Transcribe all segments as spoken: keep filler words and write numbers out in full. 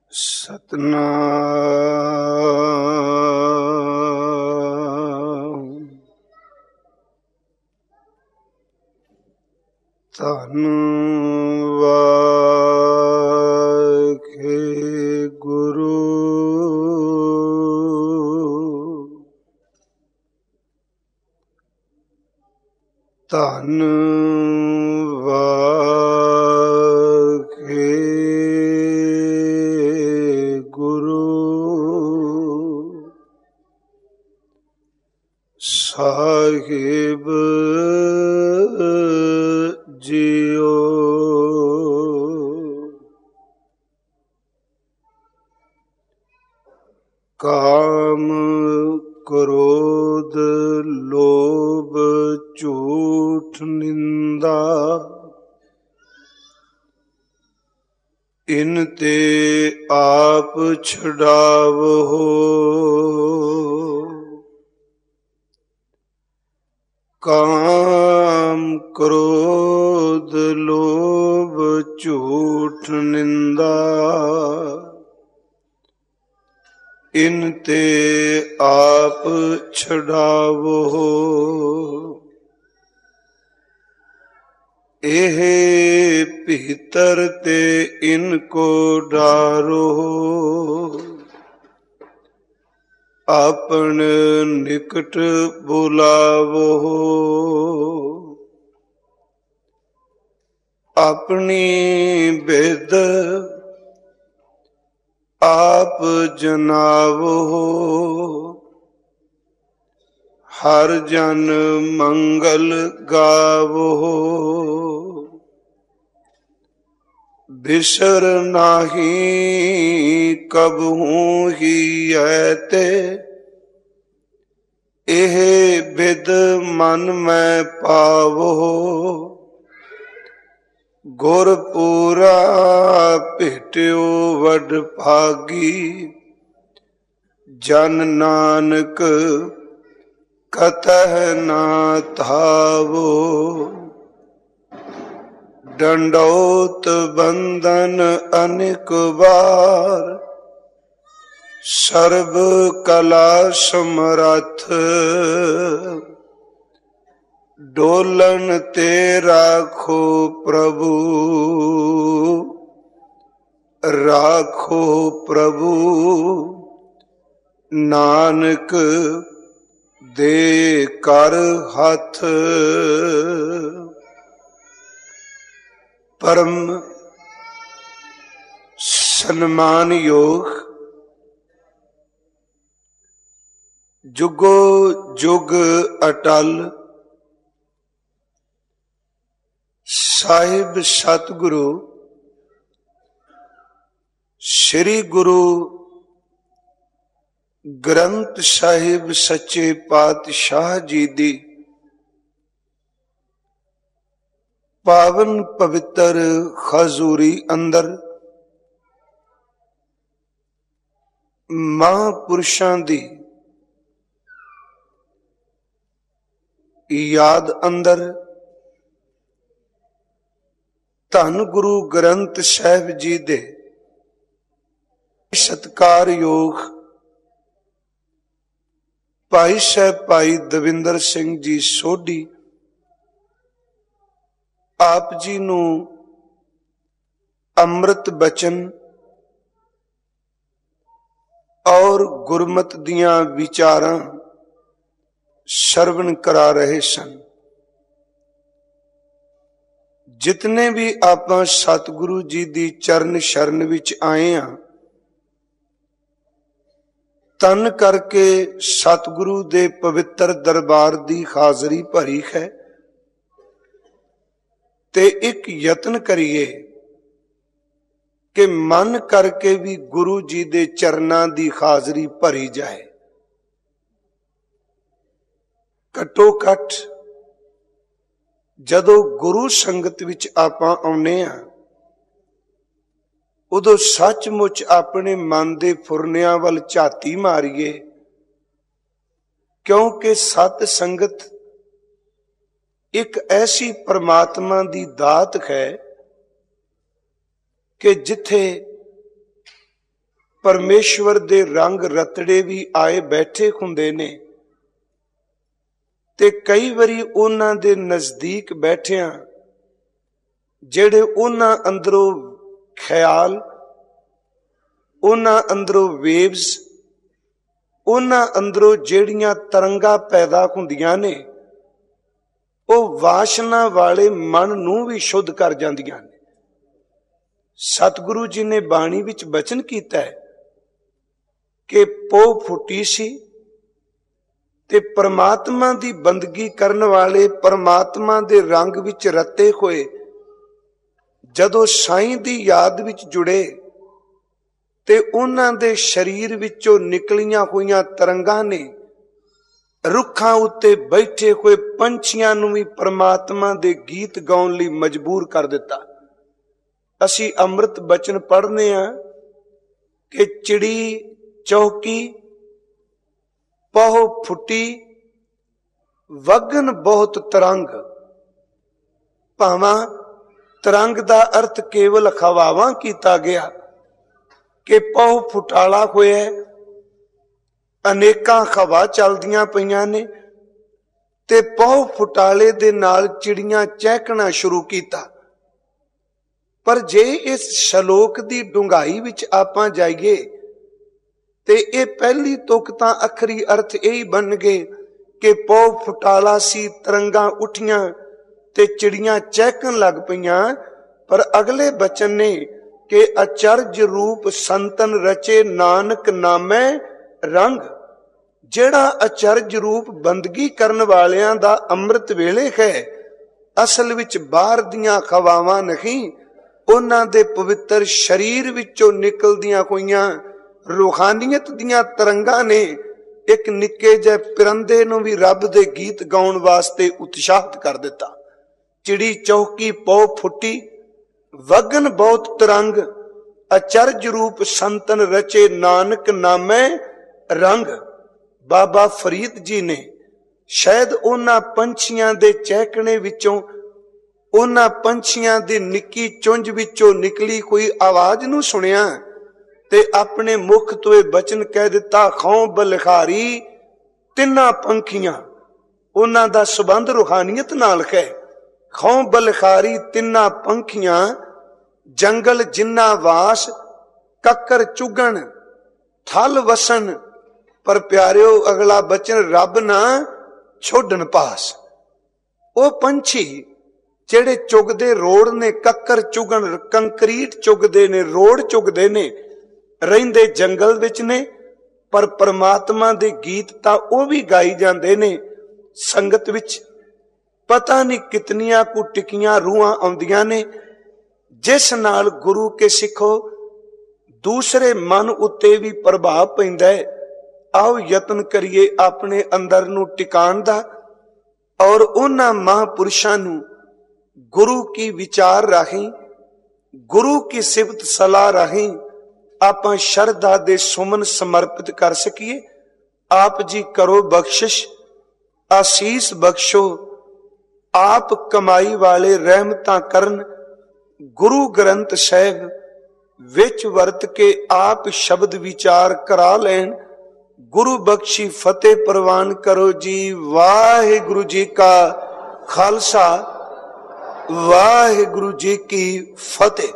ਸਤਨਾਮ ਧੰਨ ਵਾਹਿਗੁਰੂ ਧੰਨ ਸਾਹਿਬ ਜੀਓ। ਕਾਮ ਕ੍ਰੋਧ ਲੋਭ ਝੂਠ ਨਿੰਦਾ ਇਨ ਤੇ ਆਪ ਛੁਡਾਵੋ। ਕਾਮ ਕ੍ਰੋਧ ਲੋਭ ਝੂਠ ਨਿੰਦਾ ਇਨ ਤੇ ਆਪ ਛੁਡਾਵੋ। ਇਹ ਭੀਤਰ ਤੇ ਇਨ ਕੋ ਡਾਰੋ। ਆਪਨ ਨਿਕਟ ਬੁਲਾਵੋ। ਆਪਣੀ ਬਿਦ ਆਪ ਜਨਾਵੋ। ਹਰ ਜਨ ਮੰਗਲ ਗਾਵੋ। ਬਿਸਰ ਨਾਹੀ ਕਬਹੂ ਹੀ ਹੈ ਤੇ ਇਹ ਬਿਦ ਮਨ ਮੈਂ ਪਾਵੋ। ਗੁਰ ਪੂਰਾ ਭੇਟਿਓ ਵਡ ਭਾਗੀ ਜਨ ਨਾਨਕ ਕਤਹਿ ਨਾ ਧਾਵੋ। ਡੰਡੌਤ ਬੰਧਨ ਅਨੇਕ ਵਾਰ ਸਰਬ ਕਲਾ ਸਮਰੱਥ ਡੋਲਨ ਤੇ ਰਾਖੋ ਪ੍ਰਭੂ। ਰਾਖੋ ਪ੍ਰਭੂ ਨਾਨਕ ਦੇ ਕਰ ਹੱਥ। ਪਰਮ ਸਨਮਾਨਯੋਗ ਜੁਗੋ ਜੁਗ ਅਟਲ ਸਾਹਿਬ ਸਤਿਗੁਰੂ ਸ੍ਰੀ ਗੁਰੂ ਗ੍ਰੰਥ ਸਾਹਿਬ ਸੱਚੇ ਪਾਤਸ਼ਾਹ ਜੀ ਦੀ ਪਾਵਨ ਪਵਿੱਤਰ ਹਜ਼ੂਰੀ ਅੰਦਰ ਮਹਾਂਪੁਰਸ਼ਾਂ ਦੀ ਯਾਦ ਅੰਦਰ ਧੰਨ ਗੁਰੂ ਗ੍ਰੰਥ ਸਾਹਿਬ ਜੀ ਦੇ ਸਤਿਕਾਰਯੋਗ ਭਾਈ ਸਾਹਿਬ ਭਾਈ ਦਵਿੰਦਰ ਸਿੰਘ ਜੀ ਸੋਢੀ ਆਪ ਜੀ ਨੂੰ ਅੰਮ੍ਰਿਤ ਬਚਨ ਔਰ ਗੁਰਮਤ ਦੀਆਂ ਵਿਚਾਰਾਂ ਸਰਵਣ ਕਰਾ ਰਹੇ ਸਨ। ਜਿਤਨੇ ਵੀ ਆਪਾਂ ਸਤਿਗੁਰੂ ਜੀ ਦੀ ਚਰਨ ਸ਼ਰਨ ਵਿੱਚ ਆਏ ਹਾਂ, ਤਨ ਕਰਕੇ ਸਤਿਗੁਰੂ ਦੇ ਪਵਿੱਤਰ ਦਰਬਾਰ ਦੀ ਹਾਜ਼ਰੀ ਭਰੀ ਹੈ ਤੇ ਇੱਕ ਯਤਨ ਕਰੀਏ ਕਿ ਮਨ ਕਰਕੇ ਵੀ ਗੁਰੂ ਜੀ ਦੇ ਚਰਨਾਂ ਦੀ ਹਾਜ਼ਰੀ ਭਰੀ ਜਾਏ। ਘੱਟੋ ਘੱਟ ਜਦੋਂ ਗੁਰੂ ਸੰਗਤ ਵਿੱਚ ਆਪਾਂ ਆਉਨੇ ਆ, ਉਦੋਂ ਸੱਚਮੁੱਚ ਆਪਣੇ ਮਨ ਦੇ ਫੁਰਨਿਆਂ ਵੱਲ ਝਾਤੀ ਮਾਰੀਏ, ਕਿਉਂਕਿ ਸਤ ਸੰਗਤ ਇੱਕ ਐਸੀ ਪ੍ਰਮਾਤਮਾ ਦੀ ਦਾਤ ਹੈ ਕਿ ਜਿੱਥੇ परमेश्वर दे रंग रतड़े भी आए बैठे हुंदे ने ते कई वारी उन्हां दे नजदीक बैठिया जेड़े उन्हां अंदरों ख्याल, उन्हां अंदरों वेव्स, उन्हां अंदरों जेड़ियां तरंगा पैदा हुंदियां ने वो वासना वाले मन नूं भी शुद्ध कर जांदियां ने। सतगुरु जी ने बाणी विच बचन कीता है कि पो फुटी सी ते परमात्मा दी बंदगी करन वाले परमात्मा दे रंग विच रते होए जदों साईं दी याद विच जुड़े ते उन्हां दे शरीर विचों निकलियां हुईयां तरंगां ने रुखां उत्ते बैठे हुए पंछियां नूं भी परमात्मा दे गीत गाउण लई मजबूर कर दिता। असी अमृत बचन पढ़ने आ कि चिड़ी चौकी पहो फुटी वगन बहुत तरंग। भावां तरंग दा अर्थ केवल खवावां कीता गया कि पहो फुटाला होया, अनेकां खवा चलदियां पईयां ने ते पहो फुटाले दे नाल चिड़ियां चहकना शुरू कीता। पर जे इस शलोक दी डूंघाई विच आपां जाइए ते ये पहली तुक तां अखरी अर्थ यही बन गए कि पौ फुटाला सी, तरंगां उठियां ते चिड़ियां चहकन लग पईयां। पर अगले बचन ने कि अचरज रूप संतन रचे नानक नामै रंग। जेड़ा अचरज रूप बंदगी करन वालियां दा अमृत वेले है, असल विच बाहर दियां खवावां नहीं, उन्हां दे पवित्र शरीर विचों निकलदियां होईयां रूहानियत दियां तरंगां ने एक निक्के जे परिंदे नूं भी रब दे गीत गाउण वास्ते उत्साहित कर दिता। चिड़ी चौकी पौ फुटी वगन बहुत तरंग, अचरज रूप संतन रचे नानक नामै रंग। बाबा फरीद जी ने शायद उन्हां पंछियां दे चहकने विचों, उन्हां पंछियां दी निक्की चुंझ विचों निकली कोई आवाज नूं सुनिया ते अपने मुख तो यह बचन कह दिता, खौं बलिहारी तिन्ना पंखियां। उन्हां दा संबंध रूहानियत नाल है। खौं बलिहारी तिन्ना पंखियां, जंगल जिन्ना वास, कक्कर चुगण थल वसन। पर प्यारियो अगला बचन, रब ना छोड़न पास। ओ पंछी जेड़े चुगदे रोड़ ने, कक्कर चुगण कंकरीट चुगदे ने, रोड़ चुगदे ने, रहिंदे जंगल विच ने, पर परमात्मा दे गीत तां ओ भी गाई जांदे ने संगत विच। पता नहीं कितनियां कु टिकियां रूहां आउंदियां ने जिस नाल गुरु के सिखो दूसरे मन उत्ते भी प्रभाव पैंदा है। आओ यतन करिए अपने अंदर नूं टिकाण दा और उन्हां महापुरुषां नूं गुरु की विचार राहीं, गुरु की सिफत सलाह राहीं आपां शरधा दे सुमन समर्पित कर सकीए। आप जी करो बख्शिश, आसीस बख्शो, आप कमाई वाले रहमतां करन। गुरु ग्रंथ साहिब विच वरत के आप शब्द विचार करा लैन। गुरु बख्शी फतेह प्रवान करो जी। वाहिगुरु जी का खालसा, वाहिगुरु जी की फतेह।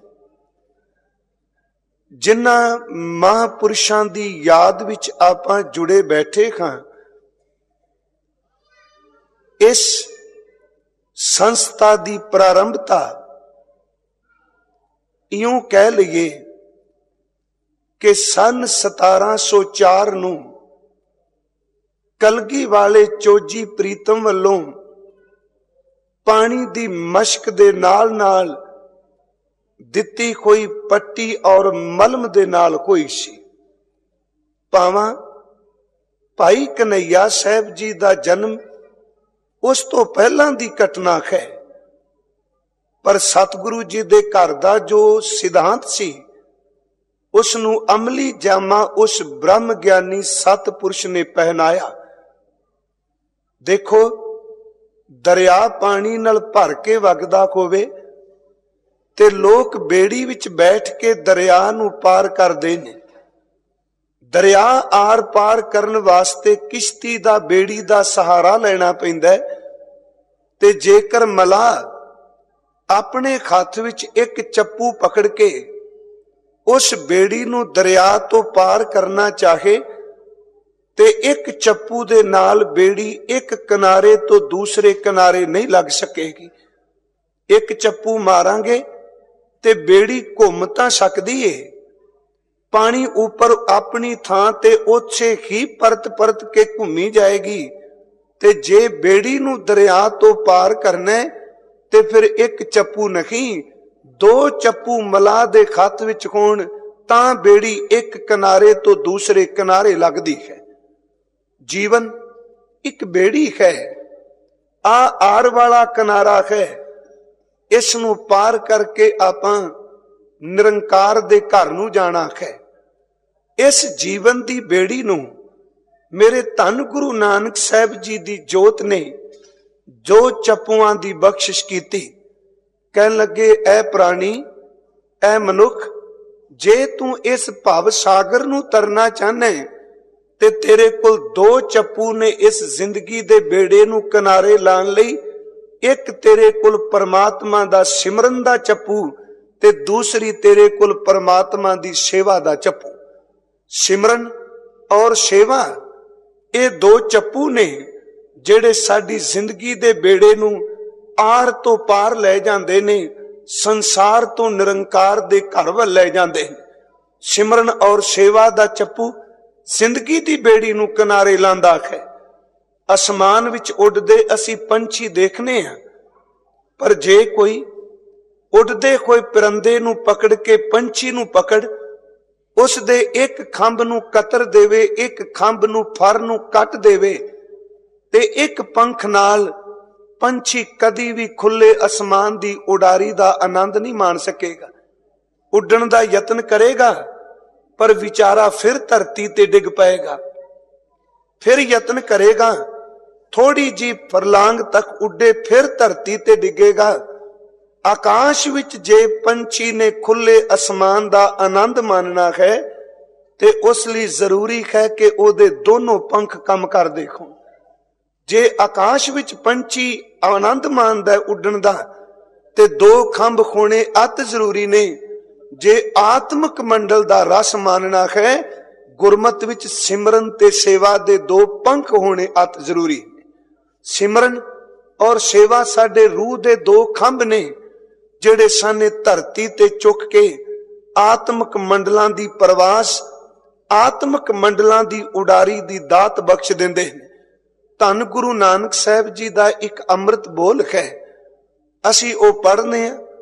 जिन्हां महापुरुषां दी याद विच आपां जुड़े बैठे हां, इस संस्था दी प्रारंभता यूं कह लईए कि सन सतारा सौ चार नूं कलगी वाले चोजी प्रीतम वल्लों पानी दी मशक दे नाल नाल दिती कोई पट्टी और मलम दे नाल होई सी। भावां भाई कन्हैया साहब जी दा जन्म उस तो पहलां दी घटना है, पर सतगुरु जी दे घर दा जो सिद्धांत सी उसनू अमली जामा उस ब्रह्म ज्ञानी सतपुरुष ने पहनाया। देखो दरिया पानी नाल भर के वगदा होवे ते लोग बेड़ी विच बैठ के दरिया नू पार करदे ने, दरिया आर पार करन वास्ते किश्ती दा बेड़ी दा सहारा लेना पैंदा है। ते जेकर मलाह अपने हथ विच एक चप्पू पकड़ के उस बेड़ी नूं दरिया तो पार करना चाहे ते एक चप्पू दे नाल बेड़ी एक किनारे तो दूसरे किनारे नहीं लग सकेगी। एक चप्पू मारांगे ते बेड़ी घुम तां सकदी है, पानी ऊपर अपनी थां ते ओछे ही परत परत के घूमी जाएगी। ते जे बेड़ी नूं दरिया तो पार करना है ते फिर एक चप्पू नहीं, दो चप्पू मलाह दे खत विच होण तां बेड़ी एक किनारे तो दूसरे किनारे लगदी है। जीवन एक बेड़ी है, आ आर वाला किनारा है। इस नूं पार करके आपां निरंकार दे घर नूं जाना है। इस जीवन दी बेड़ी नूं मेरे धन गुरु नानक साहब जी दी जोत ने जो चप्पुआं दी बख्शिश कीती, कहन लगे ऐ प्राणी, ऐ मनुख, जे तू इस भव सागर नूं तरना चाहना है ते तेरे कोल दो चप्पू ने इस जिंदगी दे बेड़े नूं किनारे लाण लई। एक तेरे कोल परमात्मा दा सिमरन दा चप्पू ते दूसरी तेरे कोल परमात्मा दी सेवा दा चप्पू। सिमरन और सेवा ये दो चप्पू ने जेड़े साडी जिंदगी दे बेड़े नूं आर तो पार ले जांदे ने, संसार तो निरंकार दे घर वल ले जांदे ने। सिमरन और सेवा दा चप्पू जिंदगी दी बेड़ी नूं किनारे लांदा है। आसमान विच उड़दे असी पंछी देखने हैं, पर जे कोई उड़दे होए परिंदे नूं पकड़ के पंछी नूं पकड़ उस दे एक खंभ नूं कतर देवे, एक खंभ नूं फर नूं कट देवे ते एक पंख नाल पंछी कदी भी खुले आसमान दी उडारी दा आनंद नहीं मान सकेगा। उड़न दा यतन करेगा पर विचारा फिर धरती ते डिग पाएगा। फिर यतन करेगा, थोड़ी जी फरलांग तक उड़े, फिर धरती ते डिगेगा। आकाश विच जे पंछी ने खुले आसमान दा आनंद मानना है ते उस लिए जरूरी है कि ओदे दोनों पंख कम कर देखो। जे आकाश विच पंछी आनंद मानदा है उड़न दा ते दो खंभ होने अत जरूरी ने। जे आत्मक मंडल दा रस मानना है, गुरमत विच सिमरन ते सेवा दे दो पंख होने अत जरूरी। सिमरन और सेवा साडे रूह दे दो खंभ ने जेड़े साने धरती ते चुक के आत्मक मंडलां दी परवास, आत्मक मंडलां दी उडारी दी दात बख्श देंदे ने। धन गुरु नानक साहब जी दा एक अमृत बोल है, असी ओ पढ़ने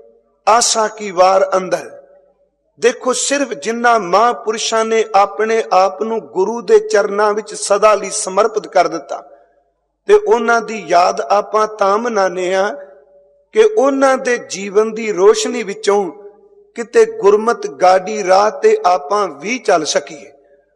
आशा की वार अंदर। देखो सिर्फ जिन्ना महापुरुषां ने अपने आप नूं गुरु दे चरनां विच सदा लई समर्पित कर दिता ते उन्हां दी याद आपां तां मनाने आ कि उन्हां दे जीवन दी रोशनी विचों किते गुरमत गाड़ी राह ते आपां भी चल सकीए।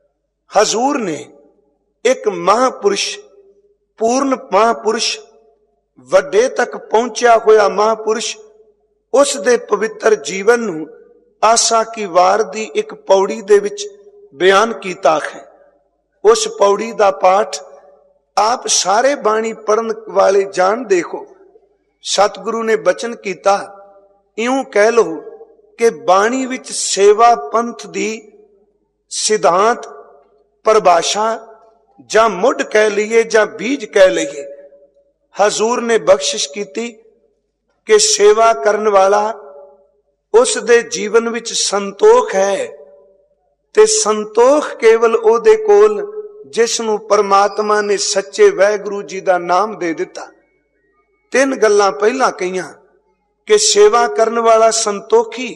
हजूर ने एक महापुरुष, पूर्ण महापुरुष, वड्डे तक पहुंचा होया महापुरुष, उस दे पवित्र जीवन नूं आशा की वार दी एक पौड़ी दे विच बयान कीता है। उस पौड़ी दा पाठ आप सारे बाणी पढ़न वाले जान देखो। सतगुरु ने बचन कीता, इउं कह लो कि बाणी विच सेवा पंथ दी सिद्धांत परिभाषा जां मुढ़ कह लीए जां बीज कह लीए। हजूर ने बख्शिश कीती कि सेवा करन वाला उस दे जीवन विच संतोख है ते संतोख केवल ओदे कोल जिसनू परमात्मा ने सच्चे वाहिगुरु जी दा नाम दे दिता। तीन गल्लां पहला कहियां कि सेवा करन वाला संतोखी,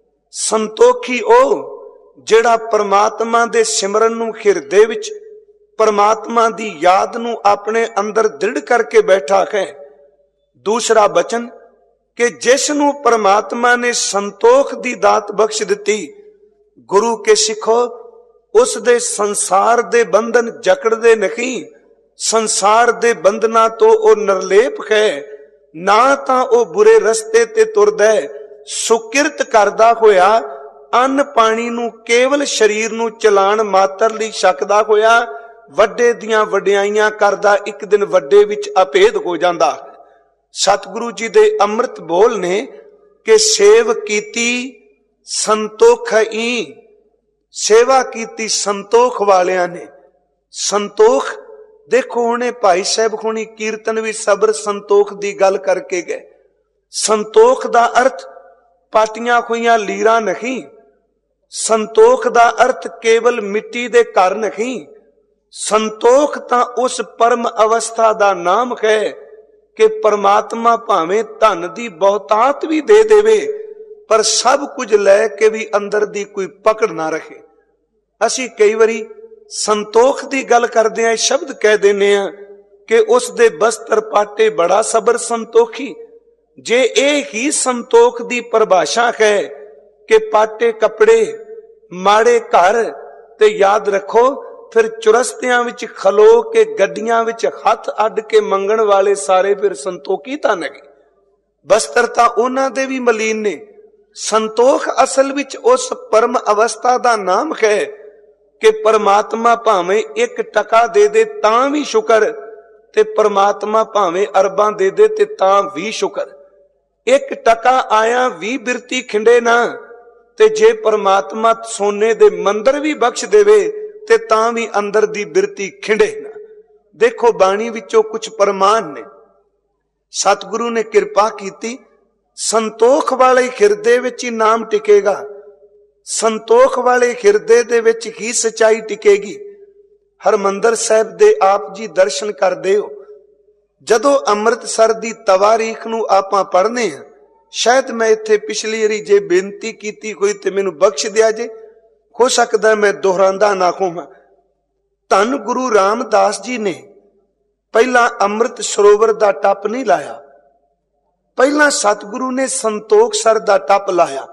संतोखी ओ जेड़ा परमात्मा दे सिमरन नू हिरदे विच परमात्मा दी याद नू अपने अंदर दृढ़ करके बैठा है। दूसरा बचन कि जिसनू परमात्मा ने संतोख दी दात बख्श दिती, गुरु के सिखो उस दे संसार दे बंधन जकड़दे नहीं, संसार दे बंधना तो ओ निर्लेप है, ना ता ओ बुरे रस्ते ते तुरदा है, सुकिरत करदा होया ਅੰਨ ਪਾਣੀ ਨੂੰ ਕੇਵਲ ਸਰੀਰ ਨੂੰ ਚਲਾਣ ਮਾਤਰ ਲਈ ਛਕਦਾ ਹੋਇਆ ਵੱਡੇ ਦੀਆਂ ਵਡਿਆਈਆਂ ਕਰਦਾ ਇੱਕ ਦਿਨ ਵੱਡੇ ਵਿੱਚ ਅਭੇਦ ਹੋ ਜਾਂਦਾ ਹੈ। ਸਤਿਗੁਰੂ ਜੀ ਦੇ ਅੰਮ੍ਰਿਤ ਬੋਲ ਨੇ ਕਿ ਸੇਵ ਕੀਤੀ ਸੰਤੋਖ ਹੀ, ਸੇਵਾ ਕੀਤੀ ਸੰਤੋਖ ਵਾਲਿਆਂ ਨੇ। ਸੰਤੋਖ ਦੇਖੋ, ਹੁਣੇ ਭਾਈ ਸਾਹਿਬ ਹੁਣੀ ਕੀਰਤਨ ਵੀ ਸਬਰ ਸੰਤੋਖ ਦੀ ਗੱਲ ਕਰਕੇ ਗਏ। ਸੰਤੋਖ ਦਾ ਅਰਥ ਪਾਟੀਆਂ ਹੋਈਆਂ ਲੀਰਾਂ ਨਹੀਂ, ਸੰਤੋਖ ਦਾ ਅਰਥ ਕੇਵਲ ਮਿੱਟੀ ਦੇ ਘਰ ਨਹੀਂ। ਸੰਤੋਖ ਤਾਂ ਉਸ ਪਰਮ ਅਵਸਥਾ ਦਾ ਨਾਮ ਹੈ ਕਿ ਪਰਮਾਤਮਾ ਭਾਵੇਂ ਧਨ ਦੀ ਬਹੁਤਾਤ ਵੀ ਦੇ ਦੇਵੇ ਪਰ ਸਭ ਕੁਝ ਲੈ ਕੇ ਵੀ ਅੰਦਰ ਦੀ ਕੋਈ ਪਕੜ ਨਾ ਰਹੇ। ਅਸੀਂ ਕਈ ਵਾਰੀ ਸੰਤੋਖ ਦੀ ਗੱਲ ਕਰਦੇ ਆਂ, ਸ਼ਬਦ ਕਹਿ ਦਿੰਦੇ ਆ ਕਿ ਉਸ ਦੇ ਬਸਤਰ ਪਾਟੇ ਬੜਾ ਸਬਰ ਸੰਤੋਖੀ। ਜੇ ਇਹ ਹੀ ਸੰਤੋਖ ਦੀ ਪਰਿਭਾਸ਼ਾ ਹੈ ਕਿ ਪਾਟੇ ਕੱਪੜੇ, ਮਾੜੇ ਘਰ, ਤੇ ਯਾਦ ਰੱਖੋ ਫਿਰ ਚੁਰਸਤਿਆਂ ਵਿੱਚ ਖਲੋ ਕੇ ਗੱਡੀਆਂ ਵਿੱਚ ਹੱਥ ਅੱਡ ਕੇ ਮੰਗਣ ਵਾਲੇ ਸਾਰੇ ਫਿਰ ਸੰਤੋਖੀ ਤਾਂ ਨਹੀਂ। ਬਸਤਰ ਤਾਂ ਉਹਨਾਂ ਦੇ ਵੀ ਮਲੀਨ ਨੇ। ਸੰਤੋਖ ਅਸਲ ਵਿੱਚ ਉਸ ਪਰਮ ਅਵਸਥਾ ਦਾ ਨਾਮ ਹੈ ਕਿ ਪਰਮਾਤਮਾ ਭਾਵੇਂ ਇੱਕ ਟਕਾ ਦੇ ਦੇ ਤਾਂ ਵੀ ਸ਼ੁਕਰ, ਤੇ ਪਰਮਾਤਮਾ ਭਾਵੇਂ ਅਰਬਾਂ ਦੇ ਦੇ ਤੇ ਤਾਂ ਵੀ ਸ਼ੁਕਰ। ਇੱਕ ਟਕਾ ਆਇਆ ਵੀ ਬਿਰਤੀ ਖਿੰਡੇ ਨਾ, ਤੇ ਜੇ ਪਰਮਾਤਮਾ ਸੋਨੇ ਦੇ ਮੰਦਰ ਵੀ ਬਖਸ਼ ਦੇਵੇ ਤੇ ਤਾਂ ਵੀ ਅੰਦਰ ਦੀ ਬਿਰਤੀ ਖਿੰਡੇ ਨਾ। ਦੇਖੋ ਬਾਣੀ ਵਿੱਚੋਂ ਕੁਝ ਪ੍ਰਮਾਣ ਨੇ। ਸਤਿਗੁਰੂ ਨੇ ਕਿਰਪਾ ਕੀਤੀ, ਸੰਤੋਖ ਵਾਲੇ ਹਿਰਦੇ ਵਿੱਚ ਹੀ ਨਾਮ ਟਿਕੇਗਾ, ਸੰਤੋਖ ਵਾਲੇ ਹਿਰਦੇ ਦੇ ਵਿੱਚ ਹੀ ਸਚਾਈ ਟਿਕੇਗੀ। ਹਰਮੰਦਰ ਸਾਹਿਬ ਦੇ ਆਪ ਜੀ ਦਰਸ਼ਨ ਕਰਦੇ ਹੋ, ਜਦੋਂ ਅੰਮ੍ਰਿਤਸਰ ਦੀ ਤਵਾਰੀਖ ਨੂੰ ਆਪਾਂ ਪੜ੍ਹਨੇ ਆ, ਸ਼ਾਇਦ ਮੈਂ ਇੱਥੇ ਪਿਛਲੀ ਵਾਰੀ ਜੇ ਬੇਨਤੀ ਕੀਤੀ ਹੋਈ ਤੇ ਮੈਨੂੰ ਬਖਸ਼ ਦਿਆ ਜੇ, ਹੋ ਸਕਦਾ ਮੈਂ ਦੁਹਰਾਉਂਦਾ ਨਾ ਹੋਵਾਂ। ਧੰਨ ਗੁਰੂ ਰਾਮਦਾਸ ਜੀ ਨੇ ਪਹਿਲਾਂ ਅੰਮ੍ਰਿਤ ਸਰੋਵਰ ਦਾ ਟੱਪ ਨਹੀਂ ਲਾਇਆ, ਪਹਿਲਾਂ ਸਤਿਗੁਰੂ ਨੇ ਸੰਤੋਖਸਰ ਦਾ ਟੱਪ ਲਾਇਆ।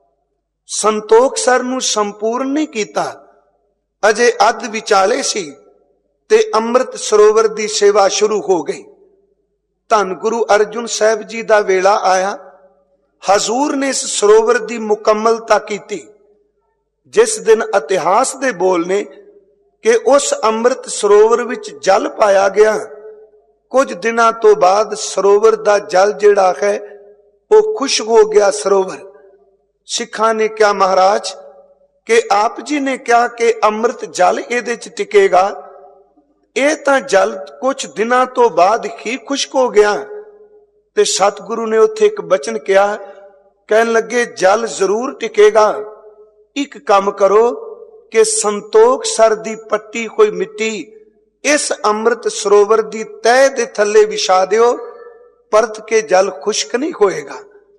ਸੰਤੋਖਸਰ ਨੂੰ ਸੰਪੂਰਨ ਨਹੀਂ ਕੀਤਾ, ਅਜੇ ਅੱਧ ਵਿਚਾਲੇ ਸੀ ਤੇ ਅੰਮ੍ਰਿਤ ਸਰੋਵਰ ਦੀ ਸੇਵਾ ਸ਼ੁਰੂ ਹੋ ਗਈ। ਧੰਨ ਗੁਰੂ ਅਰਜੁਨ ਸਾਹਿਬ ਜੀ ਦਾ ਵੇਲਾ ਆਇਆ, ਹਜ਼ੂਰ ਨੇ ਇਸ ਸਰੋਵਰ ਦੀ ਮੁਕੰਮਲਤਾ ਕੀਤੀ। ਜਿਸ ਦਿਨ ਇਤਿਹਾਸ ਦੇ ਬੋਲ ਨੇ ਕਿ ਉਸ ਅੰਮ੍ਰਿਤ ਸਰੋਵਰ ਵਿੱਚ ਜਲ ਪਾਇਆ ਗਿਆ, ਕੁਝ ਦਿਨਾਂ ਤੋਂ ਬਾਅਦ ਸਰੋਵਰ ਦਾ ਜਲ ਜਿਹੜਾ ਹੈ ਉਹ ਖੁਸ਼ਕ ਹੋ ਗਿਆ ਸਰੋਵਰ। ਸਿੱਖਾਂ ਨੇ ਕਿਹਾ ਮਹਾਰਾਜ ਕਿ ਆਪ ਜੀ ਨੇ ਕਿਹਾ ਕਿ ਅੰਮ੍ਰਿਤ ਜਲ ਇਹਦੇ ਚ ਟਿਕੇਗਾ, ਇਹ ਤਾਂ ਜਲ ਕੁਝ ਦਿਨਾਂ ਤੋਂ ਬਾਅਦ ਹੀ ਖੁਸ਼ਕ ਹੋ ਗਿਆ। ਤੇ ਸਤਿਗੁਰੂ ਨੇ ਉੱਥੇ ਇੱਕ ਬਚਨ ਕਿਹਾ, ਕਹਿਣ ਲੱਗੇ ਜਲ ਜ਼ਰੂਰ ਟਿਕੇਗਾ, ਇੱਕ ਕੰਮ ਕਰੋ ਕਿ ਸੰਤੋਖਸਰ ਦੀ ਪੱਟੀ ਕੋਈ ਮਿੱਟੀ ਇਸ ਅੰਮ੍ਰਿਤ ਸਰੋਵਰ ਦੀ ਤਹਿ ਦੇ ਥੱਲੇ ਵਿਛਾ ਦਿਓ, ਪਰਤ ਕੇ ਜਲ ਖੁਸ਼ਕ ਨਹੀਂ ਹੋਏਗਾ।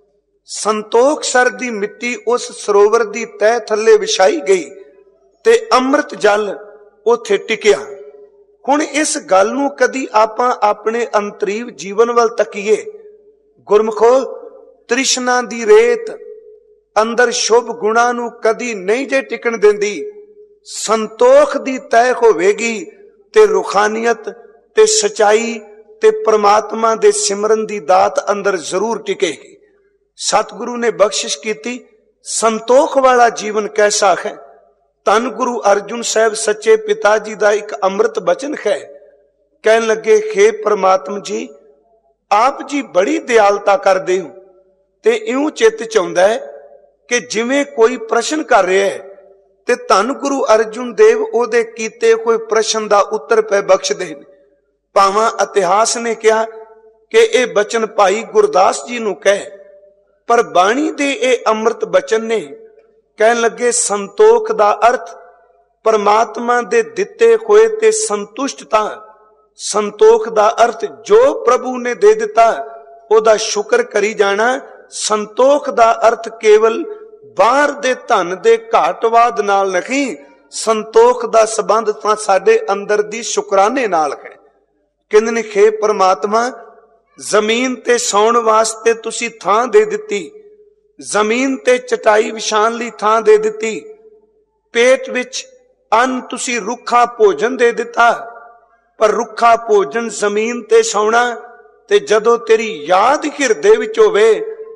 ਸੰਤੋਖਸਰ ਦੀ ਮਿੱਟੀ ਉਸ ਸਰੋਵਰ ਦੀ ਤਹਿ ਥੱਲੇ ਵਿਛਾਈ ਗਈ ਤੇ ਅੰਮ੍ਰਿਤ ਜਲ ਉੱਥੇ ਟਿਕਿਆ। ਹੁਣ ਇਸ ਗੱਲ ਨੂੰ ਕਦੀ ਆਪਾਂ ਆਪਣੇ ਅੰਤਰੀਵ ਜੀਵਨ ਵੱਲ ਤੱਕੀਏ। ਗੁਰਮਖੋ, ਤ੍ਰਿਸ਼ਨਾ ਦੀ ਰੇਤ ਅੰਦਰ ਸ਼ੁਭ ਗੁਣਾ ਨੂੰ ਕਦੀ ਨਹੀਂ ਜੇ ਟਿਕਣ ਦਿੰਦੀ। ਸੰਤੋਖ ਦੀ ਤਹਿ ਹੋਵੇਗੀ ਤੇ ਰੂਹਾਨੀਅਤ ਤੇ ਸਚਾਈ ਤੇ ਪ੍ਰਮਾਤਮਾ ਦੇ ਸਿਮਰਨ ਦੀ ਦਾਤ ਅੰਦਰ ਜ਼ਰੂਰ ਟਿਕੇਗੀ। ਸਤਿਗੁਰੂ ਨੇ ਬਖਸ਼ਿਸ਼ ਕੀਤੀ, ਸੰਤੋਖ ਵਾਲਾ ਜੀਵਨ ਕੈਸਾ ਹੈ। ਧੰਨ ਗੁਰੂ ਅਰਜੁਨ ਸਾਹਿਬ ਸੱਚੇ ਪਿਤਾ ਜੀ ਦਾ ਇੱਕ ਅੰਮ੍ਰਿਤ ਬਚਨ ਹੈ। ਕਹਿਣ ਲੱਗੇ, ਹੇ ਪ੍ਰਮਾਤਮ ਜੀ, ਆਪ ਜੀ ਬੜੀ ਦਿਆਲਤਾ ਕਰਦੇ ਹੋ ਤੇ ਇਉਂ ਚਿੱਤ ਚਾਹੁੰਦਾ ਹੈ ਕਿ ਜਿਵੇਂ ਕੋਈ ਪ੍ਰਸ਼ਨ ਕਰ ਰਿਹਾ ਹੈ ਤੇ ਧੰਨ ਗੁਰੂ ਅਰਜੁਨ ਦੇਵ ਉਹਦੇ ਕੀਤੇ ਹੋਏ ਪ੍ਰਸ਼ਨ ਦਾ ਉੱਤਰ ਪੈ ਬਖਸ਼ਦੇ ਨੇ। ਭਾਵਾਂ ਇਤਿਹਾਸ ਨੇ ਕਿਹਾ ਕਿ ਇਹ ਬਚਨ ਭਾਈ ਗੁਰਦਾਸ ਜੀ ਨੂੰ ਕਹੇ, ਪਰ ਬਾਣੀ ਦੇ ਇਹ ਅੰਮ੍ਰਿਤ ਬਚਨ ਨੇ। ਕਹਿਣ ਲੱਗੇ, ਸੰਤੋਖ ਦਾ ਅਰਥ ਪਰਮਾਤਮਾ ਦੇ ਦਿੱਤੇ ਹੋਏ ਤੇ ਸੰਤੁਸ਼ਟਤਾ। ਸੰਤੋਖ ਦਾ ਅਰਥ ਜੋ ਪ੍ਰਭੂ ਨੇ ਦੇ ਦਿੱਤਾ ਉਹਦਾ ਸ਼ੁਕਰ ਕਰੀ ਜਾਣਾ। ਸੰਤੋਖ ਦਾ ਅਰਥ ਕੇਵਲ ਬਾਹਰ ਦੇ ਧਨ ਦੇ ਘਾਟਵਾਦ ਨਾਲ ਨਹੀਂ, ਸੰਤੋਖ ਦਾ ਸੰਬੰਧ ਤਾਂ ਸਾਡੇ ਅੰਦਰ ਦੀ ਸ਼ੁਕਰਾਨੇ ਨਾਲ ਹੈ। ਕਹਿੰਦੇ ਨੇ, ਹੇ ਪ੍ਰਮਾਤਮਾ, ਜ਼ਮੀਨ ਤੇ ਸੌਣ ਵਾਸਤੇ ਤੁਸੀਂ ਥਾਂ ਦੇ ਦਿੱਤੀ, ਜ਼ਮੀਨ ਤੇ ਚਟਾਈ ਵਿਛਾਣ ਲਈ ਥਾਂ ਦੇ ਦਿੱਤੀ, ਪੇਟ ਵਿੱਚ ਅੰਨ ਤੁਸੀਂ ਰੁੱਖਾ ਭੋਜਨ ਦੇ ਦਿੱਤਾ। ਪਰ ਰੁੱਖਾ ਭੋਜਨ ਜ਼ਮੀਨ ਤੇ ਸੌਣਾ, ਤੇ ਜਦੋਂ ਤੇਰੀ ਯਾਦ ਹਿਰਦੇ ਵਿੱਚ ਹੋਵੇ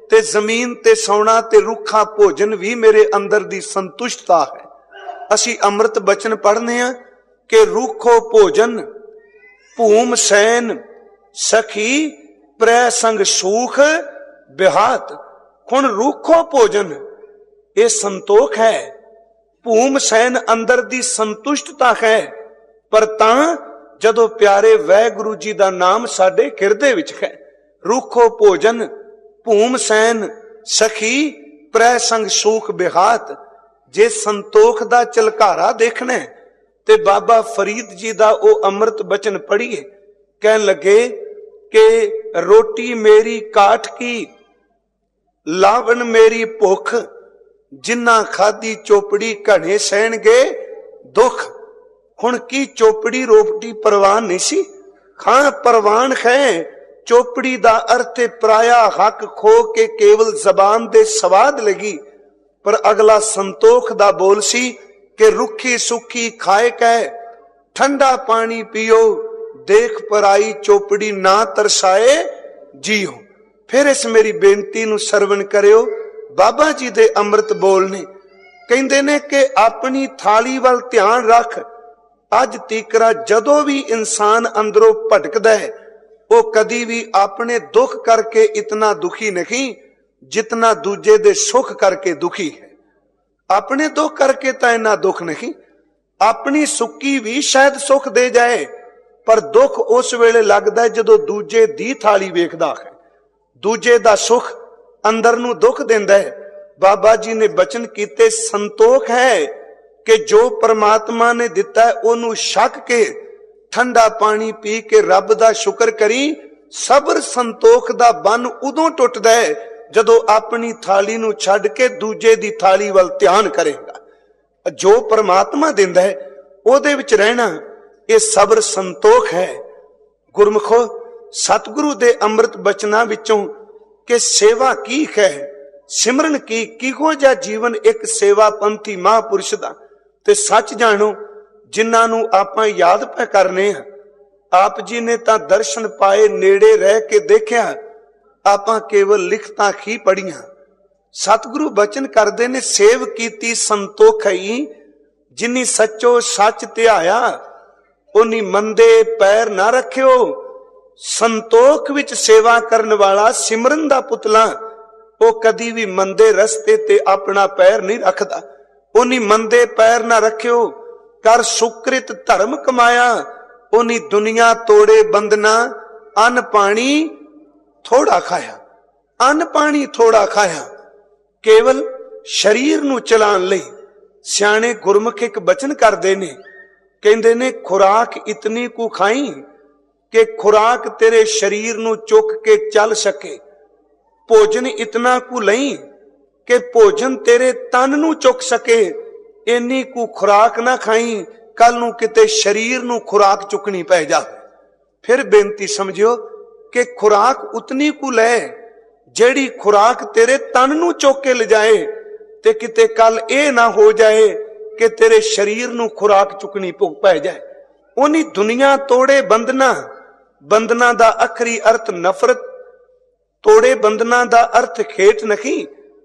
ते जमीन ते सौना ते रुखा भोजन भी मेरे अंदर दी संतुष्टता है। असी अमृत बचन पढ़ने हैं कि रूखो भोजन भूम सैन सखी प्रै संग सूख बिहात। हुण रूखो भोजन ये संतोख है, भूम सैन अंदर दी संतुष्टता है, पर तां जदों प्यारे वाहिगुरू जी दा नाम साडे हिरदे विच है। रूखो भोजन भूम सैन सखी प्रै संग सूख बिहात। जे संतोख दा झलकारा देखना है ते बाबा फरीद जी दा ओ अमृत बचन पढ़िए। कहन लगे कि रोटी मेरी काठ की लावन मेरी भुख, जिन्ना खादी चोपड़ी घने सहणगे दुख। हुण की चोपड़ी रोटी परवान नहीं सी, खां परवान है। चोपड़ी दा अर्थ पराया हक खो के केवल जबान दे स्वाद लगी, पर अगला संतोख दा बोल सी कि रुखी सुखी खाए कै ठंडा पानी पियो, देख पराई चोपड़ी ना तरसाए जियो। फिर इस मेरी बेनती नूं सरवण करियो। बाबा जी दे अमृत बोलने कहंदे ने कि अपनी थाली वाल ध्यान रख। अज तीकरा जदों भी इंसान अंदरों भटकदा है, वो कदी भी अपने दुख करके इतना दुखी नहीं जितना दूजे दे सुख करके दुखी है। अपने दुख करके तो इना दुख नहीं, अपनी सुखी भी शायद सुख दे जाए, पर दुख उस वेले लगदा है जदों दूजे दी थाली वेखदा है, दूजे दा सुख अंदर नूं दुख दिंदा है। बाबा जी ने बचन कीते संतोख है कि जो परमात्मा ने दिता है ओनू छक के ठंडा पानी पी के रब दा शुक्र करी। सबर संतोख दा बन उदों टुटदा है जदों अपनी थाली नूं छड्ड के दूजे दी थाली वल ध्यान करेगा। जो परमात्मा दिंदा है ओदे विच रहना, ये सबर संतोख है। गुरमुखो, सतगुरु दे अमृत बचना विचों कि सेवा की है, सिमरन की किहो जा जीवन एक सेवा पंथी महापुरुष दा। ते सच जानो जिन्हां नूं आपां याद पै करने आ, आप जी ने तां दर्शन पाए, नेड़े रह के देखिया, आपां केवल लिखतां ही पढ़ियां। सतगुरु बचन करदे ने सेव कीती संतोखई, जिन्नी सच्चो सच ध्याया उन्नी मंदे पैर ना रखियो। संतोख विच सेवा करन वाला सिमरन दा पुतला वो कदी भी मंदे रस्ते ते अपना पैर नहीं रखदा। उन्नी मंदे पैर ना रखियो, कर सुकृत धर्म कमाया, उन्नी दुनिया तोड़े बंधना, अन्न पानी थोड़ा खाया, अन्न पानी थोड़ा खाया, केवल शरीर नूं चलान लई। सियाणे गुरमुख एक बचन करदे ने, कहंदे ने खुराक इतनी कु खाई कि खुराक तेरे शरीर नूं चुक के चल सके, भोजन इतना कु लई कि भोजन तेरे तन नूं चुक सके। इन्नी कु खुराक ना खाई, कल नूं किते शरीर नूं खुराक चुकनी पै जाए। फिर बेनती समझियो कि खुराक उतनी कु ले जेड़ी खुराक तेरे तन नूं चुक के ले जाए, ते किते कल ए ना हो जाए कि तेरे शरीर नूं खुराक चुकनी पै जाए। उन्हीं दुनिया तोड़े बंधना, बंधना दा आखरी अर्थ नफरत, तोड़े बंधना दा अर्थ खेट नहीं।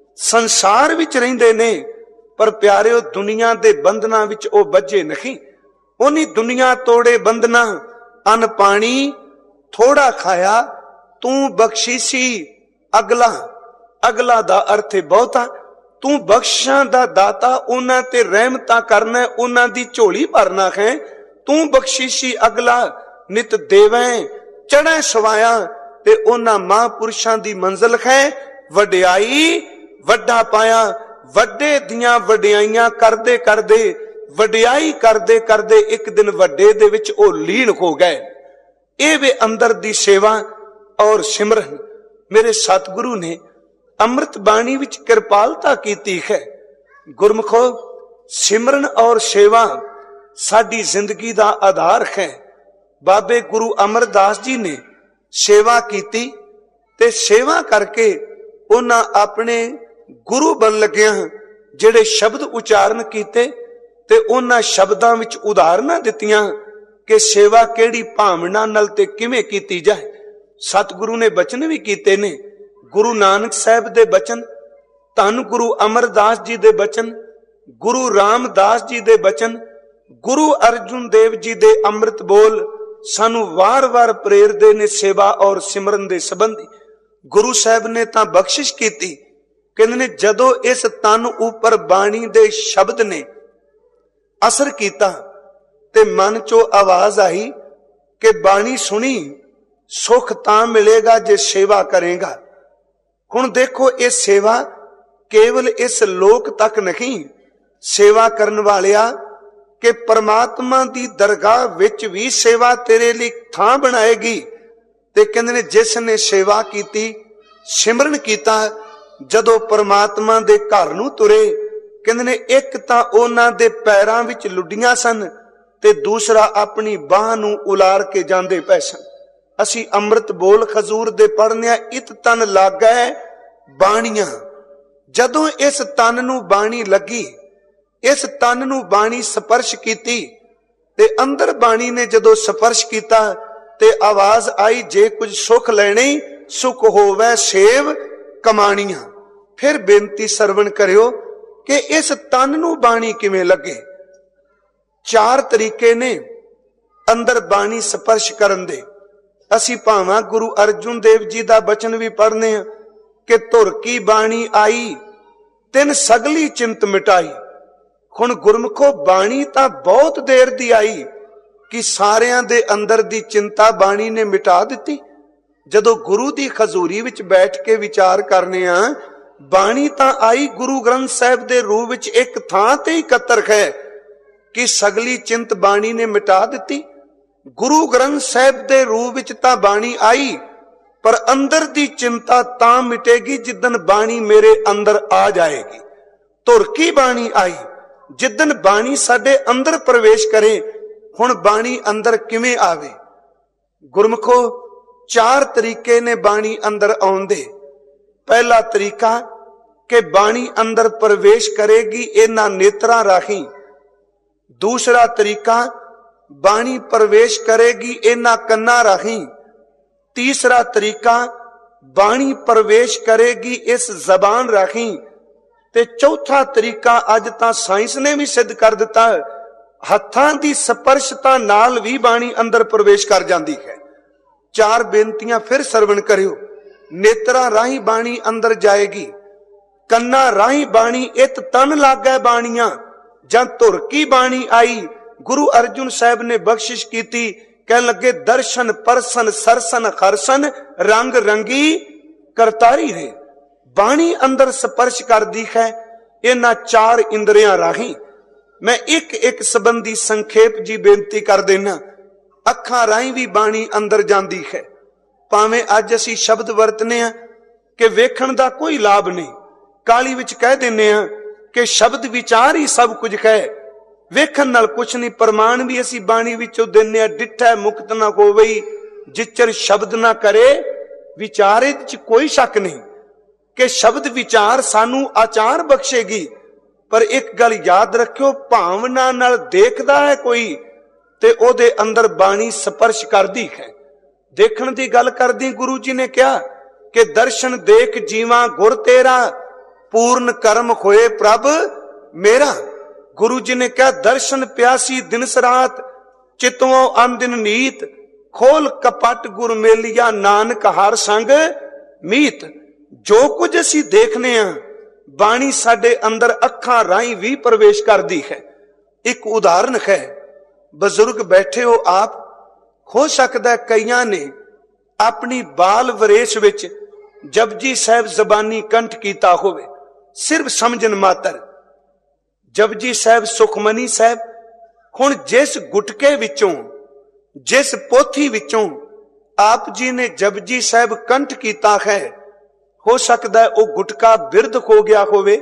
संसार विच रहिंदे ने पर प्यारिओ दुनिया दे बंधना विच ओ बज्जे नहीं। उन्हीं दुनिया तोड़े बंधना, अन्न पानी थोड़ा खाया, तू बख्शीसी अगला, अगला दा अर्थ बहुता। तू बख्शां दा दाता, उन्हां ते रहमतां करना, उन्हां दी झोली भरना है। तू बख्शीसी अगला, नित देवें चढ़े सवाया, ते उन्हां महापुरुषां दी मंजिल है वडियाई वड्डा पाया। वड्डे दियां वडियाइयां करदे करदे, वडियाई करदे करदे एक दिन वड्डे दे विच ओ लीन हो गए। ये वे अंदर दी सेवा और सिमरन मेरे सतगुरु ने अमृत बाणी विच कृपालता कीती है। गुरमुखो, सिमरन और सेवा साडी जिंदगी दा आधार है। बाबे गुरु अमरदास जी ने सेवा कीती ते सेवा करके उन्हां अपने गुरु बन लगिया जेड़े शब्द उचारण कीते ते उन्हां शब्दां विच उदाहरणां दित्तियां कि सेवा केड़ी भावना नाल ते किवें कीती जाए। सतगुरु ने बचन भी कीते ने, गुरु नानक साहब दे बचन, धन गुरु अमरदास जी दे बचन, गुरु रामदास जी दे बचन, गुरु अर्जुन देव जी दे अमृत बोल सानू वार वार प्रेरदे ने सेवा और सिमरन दे संबंधी। गुरु साहब ने तां बख्शिश कीती, कहंदे ने जदों इस तन उपर बाणी दे शब्द ने असर कीता ते मन चो आवाज आई कि बाणी सुनी सुख तां मिलेगा जे सेवा करेगा। हुण देखो ये सेवा केवल इस लोक तक नहीं, सेवा करन वालिया कि परमात्मा दी दरगाह विच भी सेवा तेरे लिए थां बनाएगी। ते कहंदे ने जिसने सेवा कीती, सिमरन कीता, जदों परमात्मा दे घर नूं तुरे, कहंदे ने एक तां उहनां दे पैरां विच लुड्डियां सन ते दूसरा अपनी बाह नूं उलार के जांदे पए सन। असी अमृत बोल खजूर दे पढ़ने इत तन लागै बाणियां। जदों इस तन नूं बाणी लगी, इस तन नूं बाणी स्पर्श कीती ते अंदर बाणी ने जदों स्पर्श कीता ते आवाज आई जे कुछ सुख लेने सुख होवै सेव कमाणियां। फिर बेनती सरवण करियो कि इस तन नूं बाणी किवें लगे। चार तरीके ने अंदर बाणी स्पर्श करन दे। असी भावां गुरु अर्जुन देव जी दा बचन भी पढ़ने कि धुर की बाणी आई तिन सगली चिंत मिटाई। हुण गुरमुखो बाणी तां बहुत देर दी आई कि सारियां दे अंदर दी चिंता बाणी ने मिटा दिती। जदों गुरु दी खजूरी विच बैठ के विचार करने आ, बाणी तां आई गुरु ग्रंथ साहिब दे रूप विच एक थां ते इकत्तर है कि सगली चिंत बाणी ने मिटा दिती। गुरु ग्रंथ साहिब दे रूप विच तां बाणी आई, पर अंदर दी चिंता तां मिटेगी जिद्दन बाणी मेरे अंदर आ जाएगी। धुर की बाणी आई, जिद्दन बाणी साडे अंदर प्रवेश करे। हुण बाणी अंदर किवें आवे? गुरमुखो चार तरीके ने बाणी अंदर आउण दे। पहला तरीका कि बाणी अंदर प्रवेश करेगी इन्हां नेत्रां राहीं। दूसरा तरीका बाणी प्रवेश करेगी इन्हां कन्नां राहीं। तीसरा तरीका बाणी प्रवेश करेगी इस जबान राहीं। ते चौथा तरीका अज तां साइंस ने भी सिद्ध कर दिता, हत्थां दी स्पर्शता नाल भी बाणी अंदर प्रवेश कर जाती है। चार बेनतियां फिर सरवण करियो। नेत्रां राहीं बाणी अंदर जाएगी, कन्नां राहीं बाणी इत तन लागै बाणियां। जां धुर की बाणी आई, गुरु अर्जुन साहब ने बख्शिश की, कह लगे दर्शन परसन सरसन खरसन रंग रंगी करतारी रे। बाणी अंदर स्पर्श कर दी है इन्हां चार इंद्रियां राहीं। मैं एक एक संबंधी संखेप जी बेनती कर देना। अखां राहीं भी बाणी अंदर जाती है। भावें अज असी शब्द वरतने आ कि वेखण दा कोई लाभ नहीं, काली विच कह देने आ कि शब्द विचार ही सब कुछ है, वेखण नाल कुछ नहीं। प्रमाण भी असी बाणी विचों देने आ, डिठा मुक्त ना होवई जिचर शब्द ना करे विचारे च कोई शक नहीं कि शब्द विचार सानू आचार बख्शेगी। पर एक गल याद रखियो, भावना नाल देखदा है कोई ते ओदे अंदर बाणी स्पर्श करदी है। देखण दी गल करदी गुरु जी ने कहा कि दर्शन देख जीवा गुर तेरा, पूर्ण कर्म होए प्रभ मेरा। गुरु जी ने कहा दर्शन प्यासी दिन सरात, चितवों अनदिन नीत, खोल कपट गुर मेलिया नानक हर संग मीत। जो कुछ असी देखने आ बाणी साडे अंदर अखां राहीं भी प्रवेश करदी है। एक उदाहरण है, बजुर्ग बैठे हो आप, हो सकता है कईयां ने अपनी बाल वरेश विच जपजी साहब जबानी कंठ कीता होवे, सिर्फ समझन मातर। जपजी साहब सुखमनी साहब, हुण जिस गुटके विचों जिस पोथी विचों आप जी ने जपजी साहब कंठ कीता है, हो सकता है वह गुटका बिरध हो गया होवे,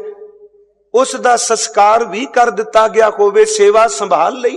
उसका संस्कार भी कर दिता गया होवे सेवा संभाल लई।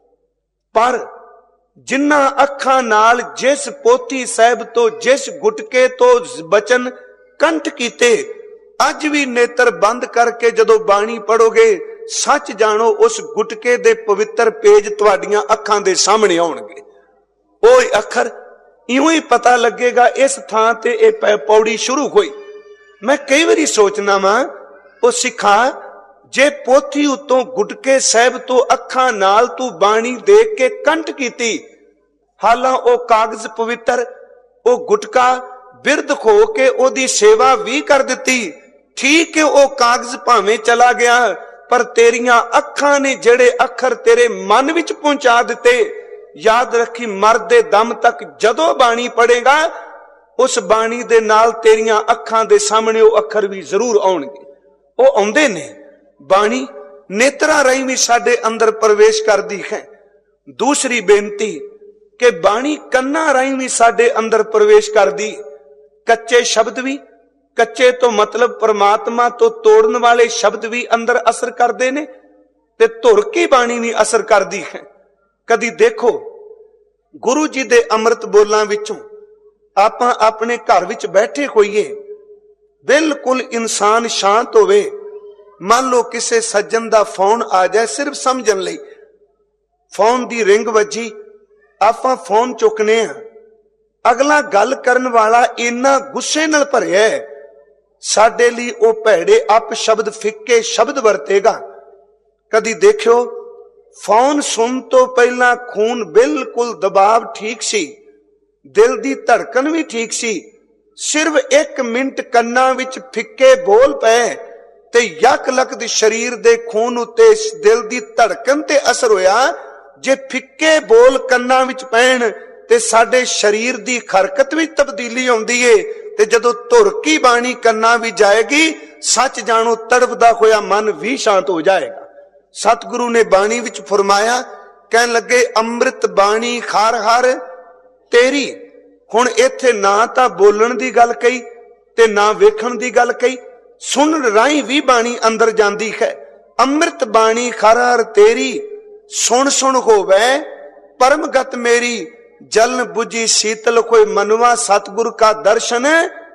पर जिन्ना अखां नाल जिस पोथी साहब तो जिस गुटके तो बचन कंठ कीते, अज भी नेत्र बंद करके जदों बाणी पढ़ोगे सच जानो उस गुटके दे पवित्र पेज तुहाडियां अखां दे सामने आउणगे। ओह अखर इउं ही पता लगेगा इस थां ते ये पौड़ी शुरू हुई। मैं कई बारी सोचना वा ओ सिखा जे पोथी उतों गुटके साहब तो अखां नाल तू बाणी देख के कंठ कीती, हालां ओ कागज पवित्र ओ गुटका बिरद हो के ओदी सेवा भी कर दिती। ठीक है ओ कागज भावें चला गया, पर तेरियां अखां ने जेड़े अखर तेरे मन विच पहुंचा दिते। याद रखी मरदे दम तक जदों बाणी पढ़ेगा उस बाणी दे नाल तेरियां अखां दे सामने ओ अखर भी जरूर आउणगे। ओ आउंदे ने। बाणी नेत्रा राही भी साडे अंदर प्रवेश करदी है। दूसरी बेनती कि बाणी कन्ना राही भी साडे अंदर प्रवेश करदी। कच्चे शब्द भी, कच्चे तो मतलब परमात्मा तो तोड़न वाले शब्द भी अंदर असर करते ने, ते धुर की बाणी भी असर करती है। कदी देखो गुरु जी दे अमृत बोलां विचों आपां अपने घर विच बैठे होइए, बिल्कुल इंसान शांत होवे, मान लो किसी सज्जन दा फोन आ जाए, सिर्फ समझन लई फोन दी रिंग वजी, आपां फोन चुकने आ, अगला गल करन वाला इन्ना गुस्से नाल भरिया है, साडे लई ओ भैड़े अप शब्द फिक्के शब्द वरतेगा। कदी देखियो फोन सुन तो पहला खून बिल्कुल दबाव ठीक सी, दिल दी धड़कन भी ठीक सी, सिर्फ एक मिनट कन्ना विच फिक्के बोल पे ते यक लकद शरीर दे खून उत्ते दिल दी धड़कन ते असर होया। जे फिक्के बोल कन्ना विच पैण ते साडे शरीर दी हरकत विच तब्दीली आउंदी है, ते जदों धुर की बाणी कन्ना भी जाएगी, सच जानो तड़पदा होया मन भी शांत हो जाएगा। सतगुरु ने बाणी विच फरमाया, कहन लगे अमृत बाणी खार हार तेरी। हुण इत्थे ना तां बोलण दी गल कही ते ना वेखण दी गल कही, सुनण राही भी बाणी अंदर जांदी है। अमृत बाणी खार हार तेरी, सुन सुन होवे परमगत मेरी, जलन बुझी शीतल कोई मनवा सतगुरु का दर्शन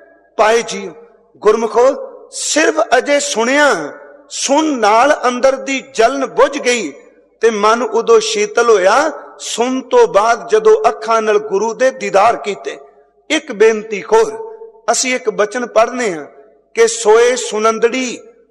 पाए जी। गुरमुखो सिर्फ अजे सुनिया, सुन नाल अंदर दी जलन बुझ गई ते मन उदो शीतल होया। सुन तो बाद जदों अखां नाल गुरु दे दीदार कीते। एक बेनती खोर, असी एक बचन पढ़ने हैं कि सोए सुनंदड़ी,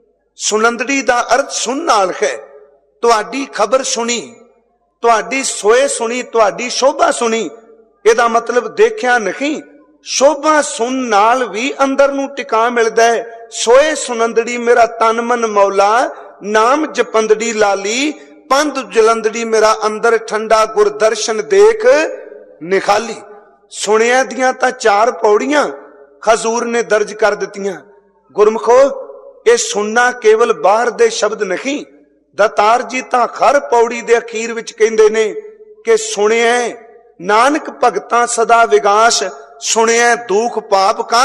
सुनंदड़ी दा अर्थ सुन नाल है। तुहाडी खबर सुनी, तुहाडी सोए सुनी, तुहाडी शोभा सुनी, एदा मतलब देखिया नहीं, शोभा सुन नाल भी अंदर नूं टिका मिलदा है। सोए सुनंदड़ी मेरा तन मन मौला, नाम जपंदड़ी लाली, पंध जलंदड़ी मेरा अंदर ठंडा, गुरदर्शन देख निखाली। सुनिया दियां तां चार पौड़ियां हजूर ने दर्ज कर दित्तियां। गुरमुखो ये सुनना केवल बाहर दे शब्द नहीं, दातार जी तां हर पौड़ी दे अखीर विच कहिंदे ने कि सुनिया नानक भगतां सदा विगास, सुनिया दुख पाप का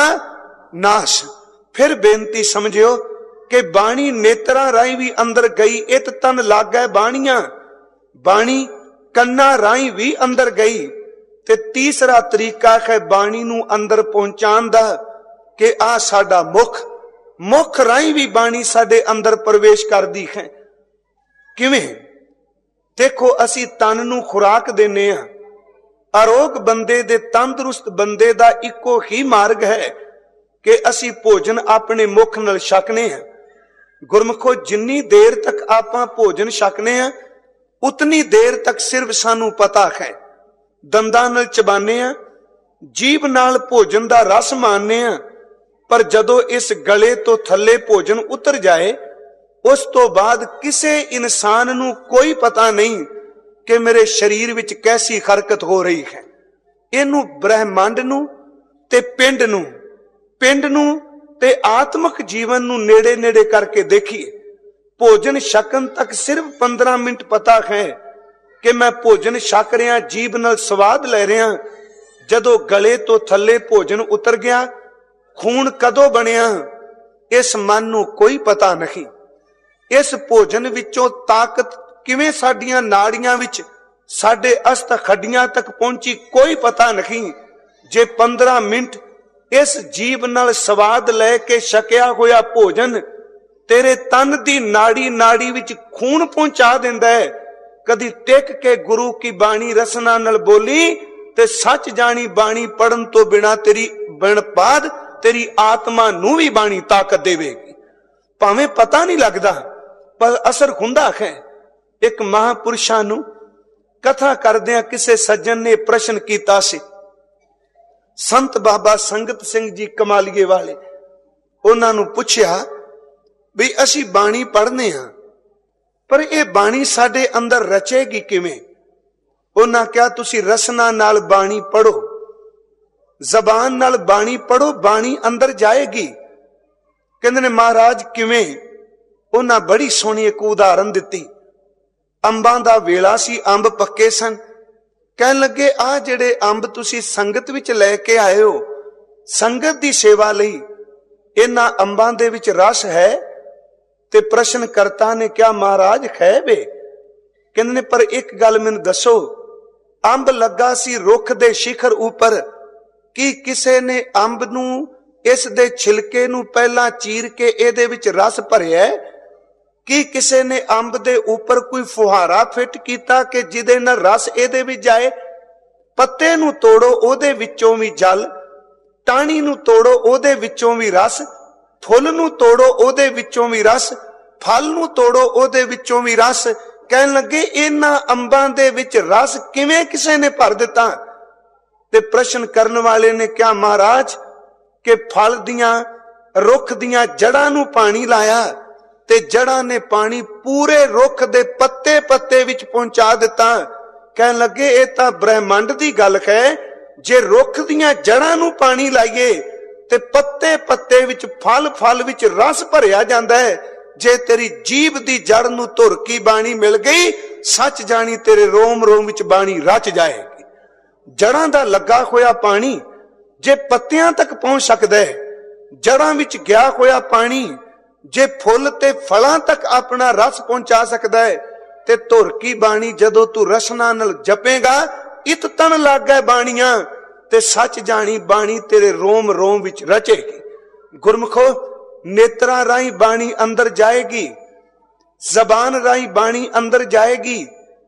नाश। फिर बेनती समझियो कि बाणी नेत्रा राही भी अंदर गई, इत तन लाग गए बाणियां, बाणी कन्ना राही भी अंदर गई। ते तीसरा तरीका है बाणी नूं अंदर पहुंचाण दा कि आ साडा मुख, मुख राही भी बाणी साडे अंदर प्रवेश करदी है। किवें? देखो असी तन नूं खुराक देने आ, आरोग बंदे दे तंदुरुस्त बंदे दा इको ही मार्ग है कि असी भोजन अपने मुख नाल छकने हैं। गुरमुखो जिन्नी देर तक आपां भोजन छकने हैं उतनी देर तक सिर्फ सानू पता है, दंदां नाल चबाने आ, जीभ नाल भोजन दा रस मानने आ, पर जदों इस गले तो थल्ले भोजन उतर जाए उस तो बाद किसे इंसान नू कोई पता नहीं कि मेरे शरीर विच कैसी हरकत हो रही है। इनू ब्रह्मांड नू ते पिंड नू, पिंड नू ते आत्मक जीवन नू नेड़े नेड़े करके देखिए। भोजन छकन तक सिर्फ पंद्रह मिनट पता है कि मैं भोजन छक रहा, जीभ नाल स्वाद ले रहा। जदों गले तो थल्ले भोजन उतर गया, खून कदों बनिया इस मन नू कोई पता नहीं। इस भोजन विचों ताकत किवें साडियां नाड़ियां विच साडे अस्त खड्डियां तक पहुंची कोई पता नहीं। जे पंद्रह मिनट इस जीव नाल स्वाद लैके छकिया होया भोजन तेरे तन दी नाड़ी नाड़ी विच खून पहुंचा दिंदा है। कदी टिक के गुरु की बाणी रसना नाल बोली, ते सच जानी बाणी पढ़न तो बिना तेरी बिन बाद तेरी आत्मा नू भी बाणी ताकत देवेगी। भावें पता नहीं लगता पर असर हुंदा है। एक महापुरुषां नू कथा करदियां किसे सज्जन ने प्रश्न कीता सी। संत बाबा संगत सिंह जी कमालीए वाले, उन्हां नू पुछया भी असी बाणी पढ़ने हां पर यह बाणी साडे अंदर रचेगी किवें? उन्हां कहा तुसी रसना नाल बाणी पढ़ो, जबान नाल बाणी पढ़ो, बाणी अंदर जाएगी। कहंदे ने महाराज किवें? उन्हां बड़ी सोहनी एक उदाहरण दिती। अंबां दा वेला सी, अंब पक्के सन। कहन लगे आ जिहड़े अंब तुसी संगत विच लैके आए हो, संगत दी सेवा लई इन्हां अंबां दे विच रस है? ते प्रश्न करता ने क्या महाराज है वे? कहंदे ने पर एक गल मैनूं दसो, अंब लगा सी रुख दे शिखर उपर, कि किसे ने अंब नूं इस दे छिलके नूं पहला चीर के इहदे विच रस भरिया? कि किसे ने अंब दे उपर कोई फुहारा फिट कीता कि जिहदे नाल रस इहदे विच जाए? पत्ते नूं तोड़ो ओहदे विचों भी जल, टाणी नूं तोड़ो ओहदे विचों भी रस, फुल नूं तोड़ो ओहदे विचों भी रस, फल नूं तोड़ो ओहदे विचों भी रस। कहन लगे इन्हां अंबां दे विच रस किवें किसे ने भर दिता? ते प्रश्न करन वाले ने क्या महाराज कि फल दियां रुख दियां जड़ां नूं पानी लाया ते जड़ां ने पानी पूरे रुख दे पत्ते पत्ते विच पहुंचा दिता। कहन लगे ये तां ब्रह्मंड दी गल है, जे रुख दियां जड़ां नूं पानी लाइए ते पत्ते पत्ते विच फल फल विच रस भरिया जांदा है। जे तेरी जीभ दी जड़ नूं धुरकी बाणी मिल गई, सच जानी तेरे रोम रोम विच बाणी रच जाएगी। जड़ां दा लगा होया पानी जे पत्तियां तक पहुंच सकदा है, जड़ां विच गया होया पानी जे फुल ते फलां तक अपना रस पहुंचा सकदा है, ते धुरकी बाणी जदों तू रसना नाल जपेगा इत तन लग गए बाणियां, ते सच जानी बाणी तेरे रोम रोम विच रचेगी। गुरमुखो नेत्रा राही बाणी अंदर जाएगी, जबान राही बाणी अंदर जाएगी,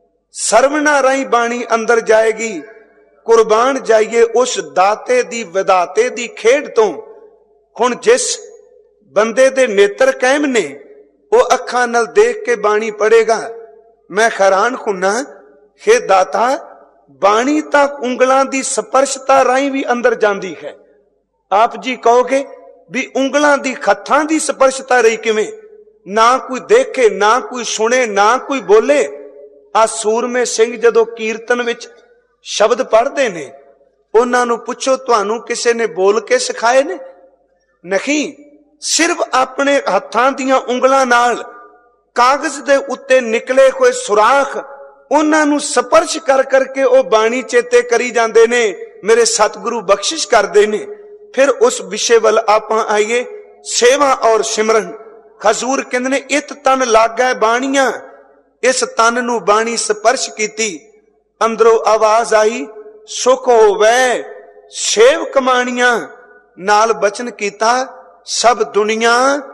सरवना राही बाणी अंदर जाएगी। कुर्बान जाइए उस दाते दी विदाते दी खेड तो। हुण जिस बंदे दे नेत्र कायम ने वो अखां नाल देख के बाणी पढ़ेगा। मैं हैरान हुन्ना, हे दाता बाणी तक उंगलां दी स्पर्शता राही भी अंदर जांदी है। आप जी कहोगे भी उंगलां दी हत्थां दी स्पर्शता रही किवें? ना कोई देखे, ना कोई सुने, ना कोई बोले। आ सूरमे सिंह जदों कीर्तन विच शब्द पढ़दे ने, उन्हां नूं पुछो तुहानूं किसे ने बोल के सिखाए ने? नहीं, सिर्फ अपने हत्थां दियां उंगलां नाल कागज दे उत्ते निकले हुए सुराख उन्हां नूं स्पर्श कर करके ओ बाणी चेते करी जांदे ने। मेरे सतगुरु बख्शिश करदे ने। फिर उस विषय वल आपां आइए, सेवा और सिमरन। हजूर कहंदे ने इत तन लग गए बाणियां, इस तन नूं बाणी स्पर्श कीती, अंदरों आवाज आई सुख होवे सेव कमाणियां, नाल बचन कीता सब दुनिया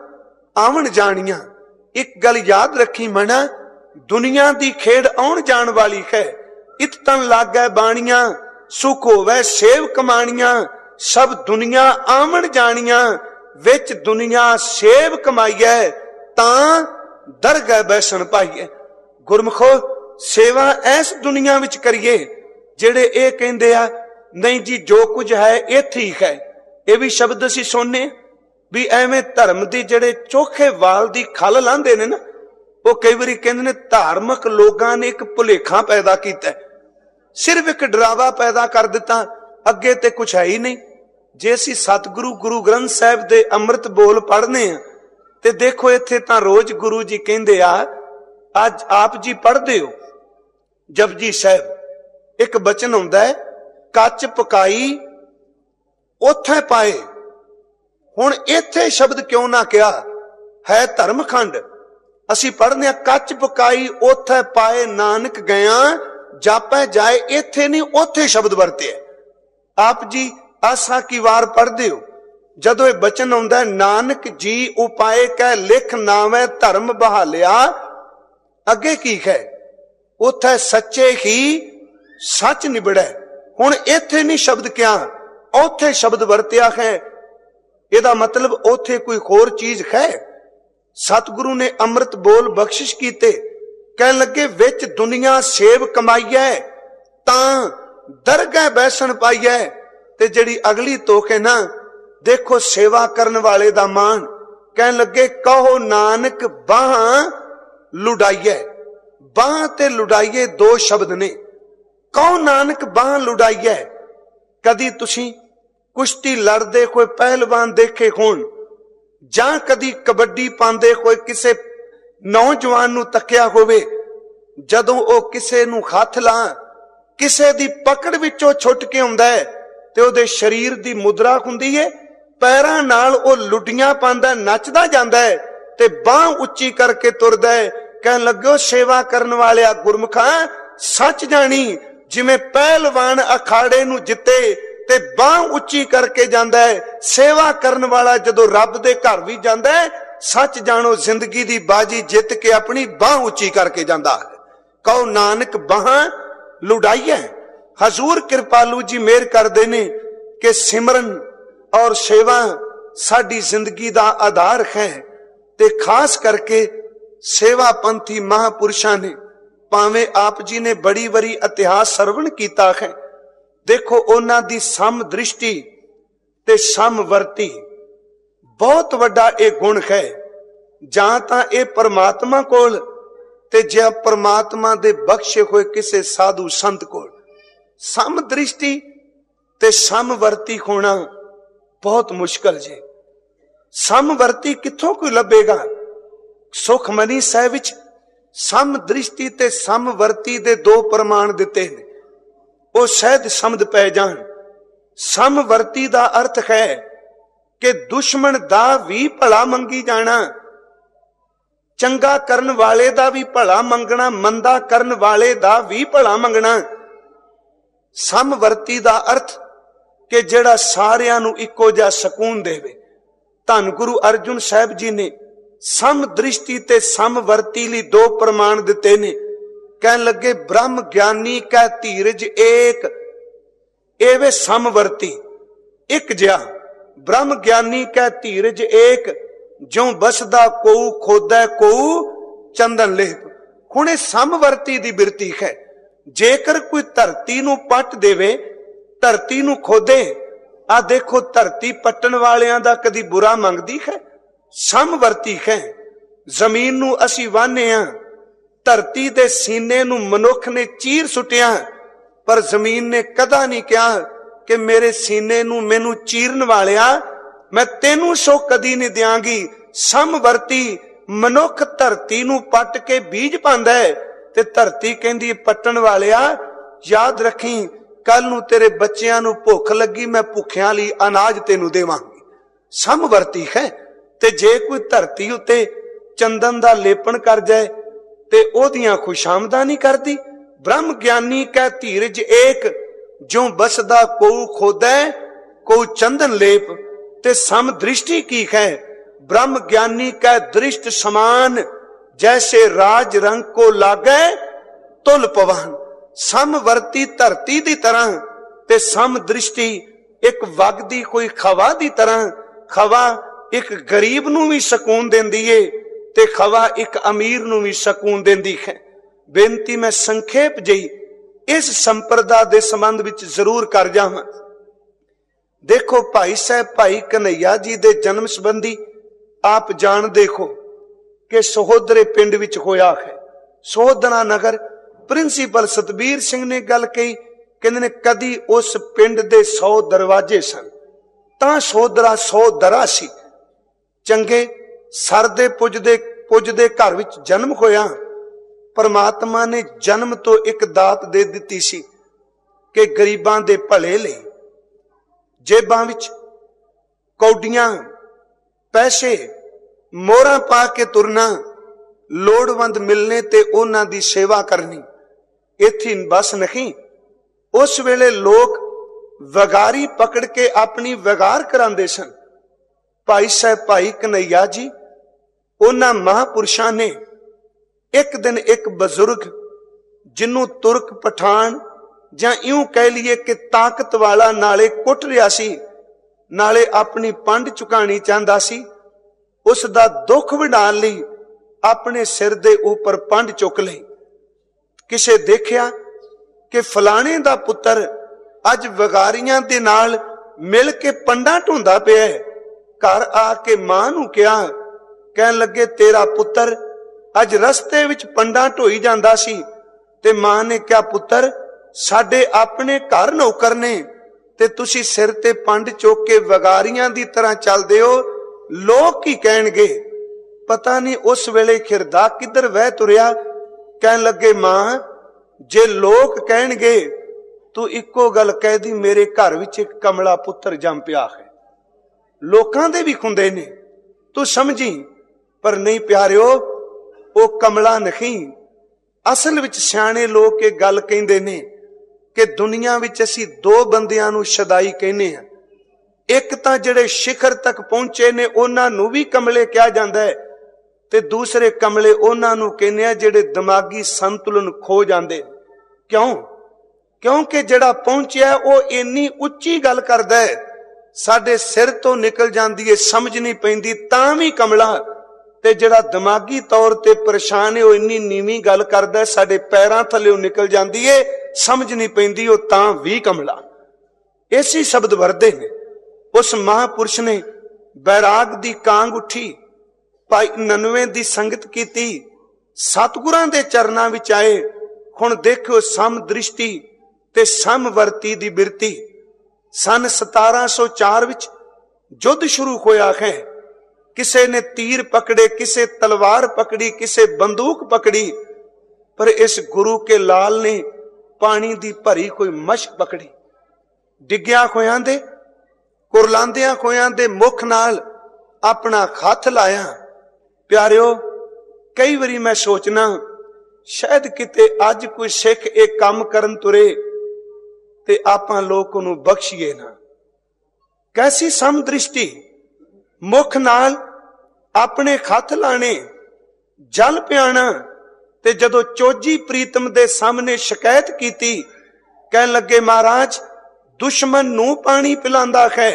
आवन जानियां। एक गल याद रखी मना, दुनिया दी खेड आउण जाण वाली है। इत तन लग गए बाणियां, सुख होवे सेव कमाणियां, सब दुनिया आवन जानियां। विच दुनिया सेव कमाईए तां दरगह बैसन पाईए। गुरमुखो सेवा ऐस दुनिया विच करिए जेड़े ए कहंदे आ नहीं जी जो कुछ है ये ठीक है। ये भी शब्द असीं सुनने भी एवें धर्म दी जेड़े चोखे वाल दी खल लांदे ने ना, वो कई बारी कहंदे ने धार्मिक लोगां ने एक भुलेखा पैदा कीता, सिर्फ एक डरावा पैदा कर दिता, अगे ते कुछ है ही नहीं। जे असीं सतगुरु गुरु ग्रंथ साहिब दे अमृत बोल पढ़ने आ ते देखो इत्थे तां रोज गुरु जी कहंदे आ, अज आप जी पढ़दे हो जपजी साहिब, एक बचन आउंदा है कच पकाई ओथे पाए। हुण इत्थे शब्द क्यों ना कहा है धर्मखंड। असीं पढ़ने कच पकाई ओथे पाए नानक गया जापै जाए, इत्थे नहीं ओथे शब्द वरते। आप जी आसा की वार पढ़दे हो, जदों ये बचन आउंदा है नानक जी उपाय कह लिख नावे धर्म बहालिया, अगे की है उथे सच्चे ही सच निबड़े। हुण इत्थे नहीं शब्द क्या, उथे शब्द वरत्या है। इहदा मतलब उथे कोई होर चीज है। सतगुरु ने अमृत बोल बख्शिश कीते, कहन लगे विच दुनिया सेव कमाईए तां दरगह बैसन पाईए। ते जिहड़ी अगली तोख है ना, देखो सेवा करन वाले दा मान, कहन लगे कहो नानक बाह लुडाइए। बाह ते लुडाइए दो शब्द ने। कहो नानक बाह लुडाइए। कदी तुसी कुश्ती लड़दे कोई पहलवान देखे होण, जां कदी कबड्डी पांदे कोई किसे नौजवान नूं तकिया होवे, जदों ओ किसे नूं हथ ला किसे दी पकड़ विचों छुट के आउंदा है ते ओदे शरीर दी मुद्रा हुंदी है, पैरां नाल ओ लुडियां पांदा, नचदा जांदा है ते बाह उच्ची करके तुरदा है। कहन लग्यो सेवा करन वालिया गुरमुखा सच जानी, जिवें पहलवान अखाड़े नूं जिते ते बाह उच्ची करके जांदा है, सेवा करन वाला जदों रब दे घर भी जांदा है, सच जानो जिंदगी दी बाजी जित के अपनी बाह उच्ची करके जांदा है। कहो नानक बाह लुडाइए। हजूर कृपालू जी मेहर करदे ने कि सिमरन और सेवा साडी जिंदगी दा आधार है। ते खास करके सेवा पंथी महापुरुषां ने, भावें आप जी ने बड़ी बड़ी इतिहास सरवण कीता है, देखो उन्हां दी सम दृष्टि ते समवर्ती बहुत वड्डा एक गुण है। जां तां ए परमात्मा कोल ते जे परमात्मा दे बख्शे होए किसे साधु संत कोल सम दृष्टि ते समवर्ती होना बहुत मुश्किल जे। समवर्ती कित्थों कोई लभेगा? सुखमनी साहिब विच सम दृष्टि ते समवर्ती दे दो प्रमाण दिते ने, वो सहज समझ पै जान। समवर्ती दा अर्थ है कि दुश्मन दा भी भला मंगी जाना, चंगा करन वाले दा भी भला मंगना, मंदा करन वाले दा भी भला मंगना। समवर्ती दा अर्थ कि जेड़ा सारियां नूं इक्को जिहा सकून देवे। धन गुरु अर्जुन साहिब जी ने सम दृष्टि ते समवर्ती लई दो प्रमाण दिते ने। कहन लगे ब्रह्म ज्ञानी कै धीरज एक, एवे समवर्ती एक जिहा। ब्रह्म ज्ञानी कै धीरज एक, जो बसदा कोऊ खोदै कोऊ चंदन लेप। हुणे समवर्ती दी बिरती है। जेकर कोई धरती नूं पट देवे, धरती नूं खोदे, आ देखो धरती पट्टन वालियां दा कदी बुरा मंगदी है? समवर्ती है। जमीन नूं असीं वाहने आ, धरती दे सीने नूं मनुख ने चीर सुटिया, पर जमीन ने कदा नहीं कहा कि मेरे सीने नूं मैनू चीरन वालिया मैं तेनू सो कदी नहीं दियांगी। समवर्ती मनुख धरती नूं पट के बीज पांदा है ते धरती कहंदी पट्टन वालिया याद रखी कल नूं तेरे बच्चियां नूं भुख लगी, मैं भुखियां लई अनाज तेनू देवांगी। समवर्ती है। ते जे कोई धरती उत्ते चंदन दा लेपन कर जाए ते ओदियां खुशामदा नहीं करदी। ब्रह्म ज्ञानी कै धीरज एक, जो बसदा कोऊ खोदै कोऊ चंदन लेप। ते सम दृष्टि की है? ब्रह्म ज्ञानी कै दृष्ट समान, जैसे राज रंग को लागे तुल पवन। समवर्ती धरती दी तरह ते सम दृष्टि एक वगदी कोई खवा दी तरह। खवा एक गरीब नूं भी सकून देंदी है ते खवा एक अमीर नूं भी सकून देंदी है। बेनती मैं संखेप जही इस संप्रदा दे संबंध विच जरूर कर जावां। देखो भाई साहब भाई कन्हैया जी दे जन्म संबंधी आप जान देखो कि सहोदरे पिंड विच होया है। सहोदरा नगर प्रिंसीपल सतबीर सिंह ने गल कही, कहंदे ने कदी उस पिंड दे सौ दरवाजे सन तां सहोदरा सौ दरा सी। चंगे सरदे पुजदे पुजदे घर विच जन्म होया। परमात्मा ने जन्म तो एक दात दे दिती सी कि गरीबां दे भले लई। जेबां विच कौडियां पैसे मोहरां पा के तुरना, लोड़वंद मिलने ते उन्हां दी सेवा करनी। इत्थे बस नहीं, उस वेले लोग वगारी पकड़ के अपनी वगार करांदे सन। भाई साहब भाई कन्हैया जी उन्हां महापुरुषां ने एक दिन एक बजुर्ग जिन्हों तुर्क पठान जां यूं कह लीए कि ताकत वाला नाले कुट रिहा सी नाले अपनी पंड चुकानी चाहता सी। उस दा दुख वंडाण लई अपने सिर दे उपर पंड चुक लई। किसे देखिया कि फलाने दा पुत्र अज वगारियां दे नाल मिल के पंडा ढोंदा पिया है। घर आके मां नूं कहा, कहन लगे तेरा पुत्र अज रस्ते विच पंडा ढोई जांदा सी। ते मां ने कहा, पुत्र साडे अपने घर नौकर ने ते तुसी सिर ते पंड चुक के वगारियां दी तरह चलदे हो, लोग की कहणगे। पता नहीं उस वेले खिरदा किधर वह तुरिया। कहन लगे मां जे लोग कहणगे तू इको गल कह दी, मेरे घर विच एक कमला पुत्र जम पिया है। लोकां दे भी खुंदे ने, तू समझी। पर नहीं प्यारिओ, ओ कमला नहीं। असल विच सियाणे लोग एक गल कहंदे ने कि दुनिया विच असीं दो बंदियां नूं शदाई कहने आ। एक तां जिहड़े शिखर तक पहुंचे ने उन्हां नूं भी कमले कहा जांदा है, ते दूसरे कमले उन्हां नूं कहने आ जिहड़े दिमागी संतुलन खो जांदे। क्यों? क्योंकि जिहड़ा पहुंचिया वो इन्नी उच्ची गल करदा है, साडे सिर तो निकल जांदी है, समझ नहीं पैंदी तां भी कमला। ते जिहड़ा दिमागी तौर ते परेशान है वो इन्नी नीवी गल करदा है, साडे पैरां थल्लेओं निकल जांदी है, समझ नहीं पैंदी वो तां भी कमला। ऐसी शब्द वरदे ने। उस महापुरुष ने बैराग दी कांग उठी, भाई ननवे दी संगत कीती, सतगुरां दे चरनां विच आए। हुण देखो सम दृष्टि ते समवर्ती दी बिरती। सन सतारा सौ चार विच युद्ध शुरू होया है। किसे ने तीर पकड़े, किसे तलवार पकड़ी, किसे बंदूक पकड़ी, पर इस गुरु के लाल ने पानी दी भरी कोई मशक पकड़ी। डिग्या होयां दे कुरलांदियां होयां दे मुख नाल अपना हथ लाया। प्यारिओ, कई बारी मैं सोचना शायद किते अज कोई सिख एक काम करन तुरे ते आपां लोग उहनूं बख्शिए ना। कैसी समदृष्टि, मुख नाल अपने हथ लाने, जल पियाना। ते जदों चोजी प्रीतम दे सामने शिकायत कीती, कहन लगे महाराज दुश्मन नूं पानी पिलांदा है,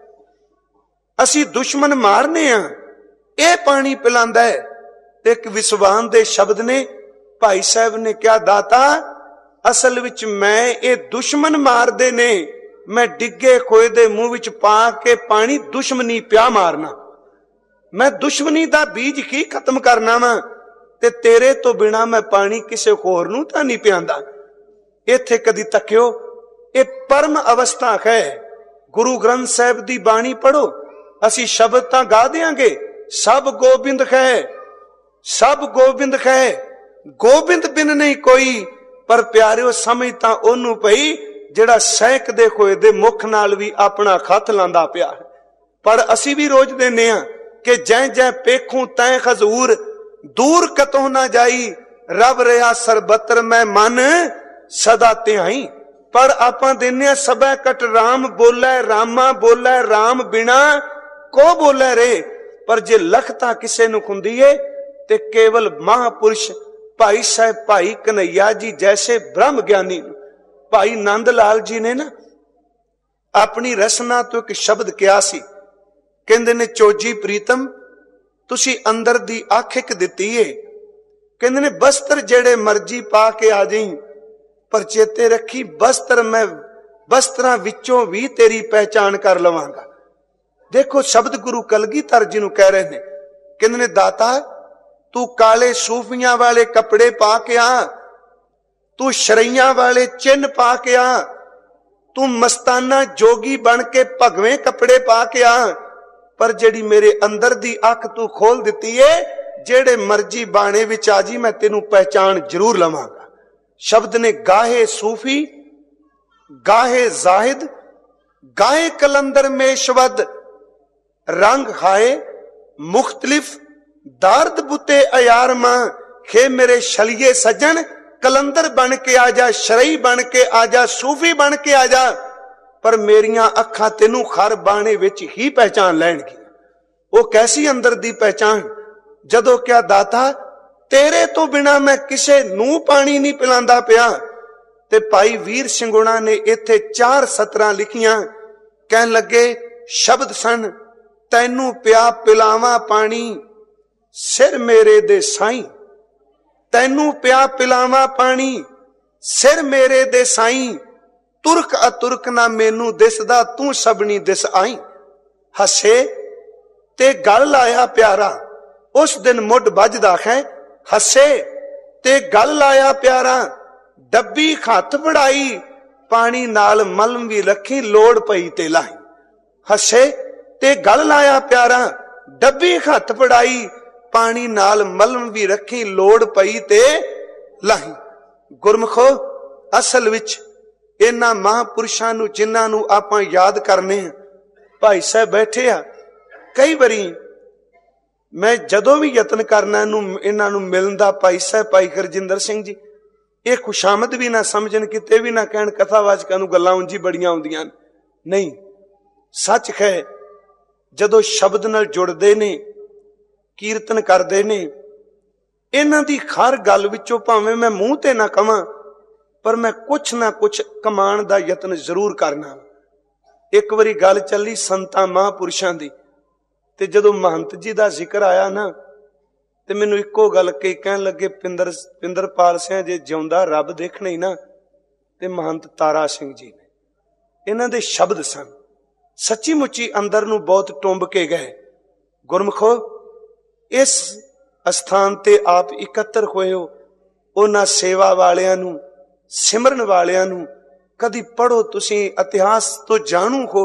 असी दुश्मन मारने आ, यह पानी पिलांदा है। ते एक विद्वान दे शब्द ने, भाई साहब ने क्या दाता असल विच मैं ये दुश्मन मारदे ने, मैं डिगे खोए दे मुंह विच पा के पानी दुश्मनी प्या मारना। मैं दुश्मनी दा बीज की खत्म करना वा, ते तेरे तो बिना मैं पानी किसे होर नूं तां नहीं पियांदा। इत्थे कदी तक्यो, ये परम अवस्था है। गुरु ग्रंथ साहिब दी बाणी पढ़ो, असी शब्द तां गा देंगे, सब गोबिंद है, सब गोबिंद है, गोबिंद बिन नहीं कोई। पर प्यारिओ समझ तां ओनू पई जिहड़ा सैक दे खोए दे मुख नाल भी अपना खत लांदा पिया है। पर असी भी रोज देने आ कि जै जै पेखूं तै खजूर, दूर कतों ना जाई, रब रहा सरबतर मैं मन सदा त्याई। पर आपां देने सबै कट राम बोलै, रामा बोलै, राम बिना को बोलै रे। पर जे लखता किसे नूं खुंदी है ते केवल महापुरुष भाई साहब भाई कन्हैया जी जैसे ब्रह्म ज्ञानी भाई नंद लाल जी ने ना अपनी रसना तो एक शब्द कहा सी, कहंदे ने चोजी प्रीतम तुसी अंदर दी अख इक दित्ती है, कहंदे ने बस्तर जेड़े मर्जी पा के आ जाई, पर चेते रखी बस्तर मैं बस्त्रां विचों भी तेरी पहचान कर लवांगा। देखो शब्द गुरु कलगीधर जी नूं कह रहे ने, कहंदे ने दाता तू काले सूफियां वाले कपड़े पा के आ, तू शरैया वाले चिन्ह पा के आ, तू मस्ताना जोगी बन के भगवे कपड़े पा के आ, पर जेड़ी मेरे अंदर दी अख तू खोल दिती है, जेड़े मर्जी बाणे विच आ जी मैं तेनू पहचान जरूर लवांगा। शब्द ने गाहे सूफी, गाहे जाहिद, गाहे कलंदर मेशवद, रंग खाए मुख्तलिफ, दार्द बुते अयार मां, खे मेरे शलिए सज्जन कलंदर बन के आजा, शरई बन के आजा, सूफी बन के आजा, पर मेरियां अखां तेनू खर बाणे विच ही पहचान लैणगी। वो कैसी अंदर दी पहचान, जदों क्या दाता तेरे तो बिना मैं किसे नू पानी नहीं पिलांदा पिया, ते भाई वीर सिंगुणा ने इत्थे चार सतरां लिखियां। कहन लगे शब्द सन, तैनू पिया पिलावा पानी सिर मेरे दे साईं, तैनू पिया पिलावा पानी सिर मेरे दे साईं, तुरक अतुरक ना मैनू दिसदा तू सबनी दिस आई। हसे ते गल लाया प्यारा, उस दिन मुड बजदा है। हसे ते गल लाया प्यारा, डब्बी हथ फड़ाई, पानी नाल मलम भी रखी लोड़ पई ते लाई। हसे ते गल लाया प्यारा, डब्बी हथ फड़ाई, पानी नाल मलम भी रखी लोड़ पई ते लाई। गुरमुखो असल विच इन्हां महापुरुषां नूं जिन्हां नूं आपां याद करने, भाई साहब बैठे आ। कई बारी मैं जदों भी यतन करना इन्हां नूं मिलण दा, भाई साहब भाई हरजिंदर सिंह जी, ये खुशामद भी ना समझन, किते भी ना कहण कथावाचकां नूं गल्लां उंजी बड़ियां आउंदियां नहीं। सच है जदों शब्द नाल जुड़दे ने, कीर्तन करदे ने, इन्हां दी हर गल विचों भावें मैं मूंह ते ना कहां, पर मैं कुछ ना कुछ कमाण दा यतन जरूर करना। एक बारी गल चली संतां महापुरुषां दी, ते जदों महंत जी दा जिक्र आया ना, ते मैनूं इक्को गल कही, कहण लगे पिंदर पिंदरपाल सिंह जे जिउंदा रब देखणे ही ना, ते महंत तारा सिंह जी ने। इन्हां दे शब्द सन सच्ची मुच्ची अंदर नूं बहुत टुंब के गए। गुरमुखो इस अस्थान ते आप इकत्तर होए हो, उन्हां सेवा वालियां नूं, सिमरन वालियां नूं कदी पढ़ो, तुसीं इतिहास तो जाणू हो।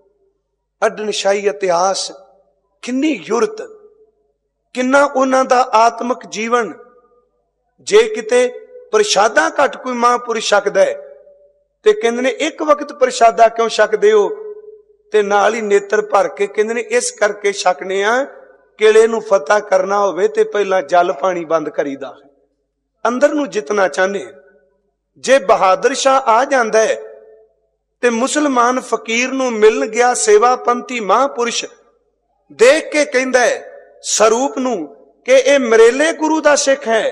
अडनशाही इतिहास, किन्नी युरत, किन्ना उन्हां दा आत्मक जीवन। जे किते प्रशादा घट कोई महापुरुष छकदा है ते कहंदे ने एक वक्त प्रशादा क्यों छकदे हो, ते नाल ही नेत्र भर के कहंदे ने इस करके छकने आ, किले नूं फतह करना होवे ते पहला जल पानी बंद करीदा, अंदर नूं जितना चाहने। जे बहादुर शाह आ जांदा है ते मुसलमान फकीर नूं मिलन गया सेवापंथी महापुरुष देख के कहंदा है स्वरूप नूं कि ए मरेले गुरु दा सिख है,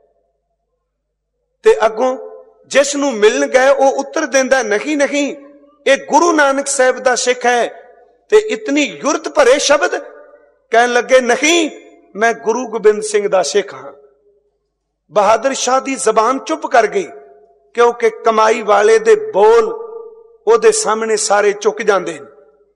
ते अगों जिस नूं मिलन गए वो उत्तर देंदा नहीं नहीं ए गुरु नानक साहब दा सिख है। ते इतनी युरत भरे शब्द, कहन लगे नहीं मैं गुरु गोबिंद सिंह दा सिख हां। बहादुर शाह दी जबान चुप कर गई, क्योंकि कमाई वाले दे बोल ओदे सामने सारे चुक जांदे ने।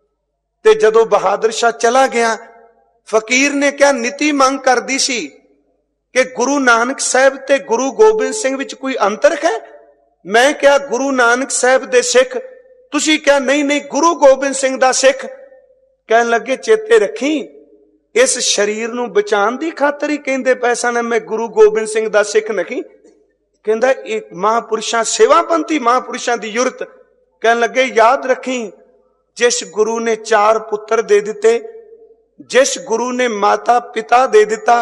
ते जदों बहादुर शाह चला गया, फकीर ने क्या नीति मंग कर दी सी कि गुरु नानक साहब ते गुरु गोबिंद सिंह विच कोई अंतर है। मैं क्या गुरु नानक साहब दे सिख, तुसी क्या नहीं नहीं गुरु गोबिंद सिंह दा सिख। कहन लगे चेते रखी, इस शरीर नूं बचाण दी खातर ही कहंदे पैसा ने मैं गुरु गोबिंद सिंह दा सिख नहीं। कहंदा एक महापुरुषां सेवापंथी महापुरुषां दी युरत। कहन लगे याद रखी, जिस गुरु ने चार पुत्र दे दिते, जिस गुरु ने माता पिता दे दिता,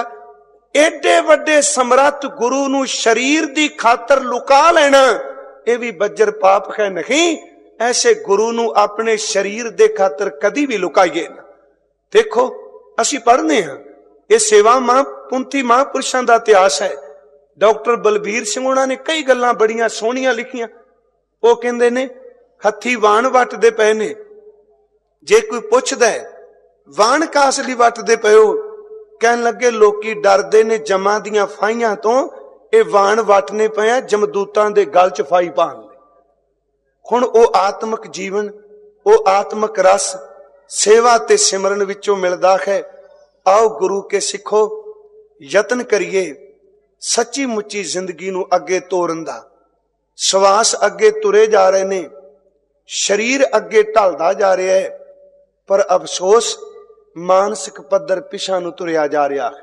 एडे वड्डे समर्थ गुरु नूं शरीर दी खातर लुका लेना यह भी बज्जर पाप है नहीं। ऐसे गुरु नूं अपने शरीर दे खातर कदी भी लुकाइए ना। देखो असी पढ़ने हैं, यह सेवा महापुंथी महापुरुषों का इतिहास है। डॉक्टर बलबीर सिंह उन्होंने कई गल्लां बड़ियां सोहणियां लिखियां। वो कहंदे ने हथी वाण वटदे पए ने, जे कोई पुछदा है वाण कास लई वटदे पए हो, कहन लगे लोकी डरदे ने जमां दियां फाइयां तो, ये वाण वटने पे जमदूतां दे गल च फाई पाण लई। हुण ओ आत्मक जीवन, ओ आत्मक रस सेवा ते सिमरन विचों मिलदा है। आओ गुरु के सिखो, यतन करिए सच्ची मुच्ची जिंदगी नूं अगे तोरन दा। सवास अगे तुरे जा रहे ने, शरीर अगे ढलदा जा रहा है, पर अफसोस मानसिक पद्धर पिछा नूं तुरिया जा रहा है।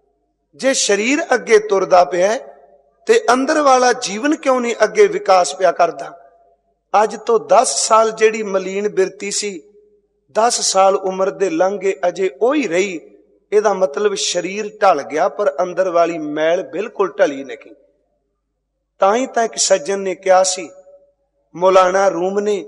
जे शरीर अगे तुरदा पिया ते अंदर वाला जीवन क्यों नहीं अगे विकास पिया करदा। अज तो दस साल जेड़ी मलीन बिरती सी, दस साल उम्र दे लंघे अजे ओही रही। एदा मतलब शरीर ढल गया पर अंदर वाली मैल बिल्कुल ढली नहीं। ताई तां एक सज्जन ने कहा सी, मौलाना रूम ने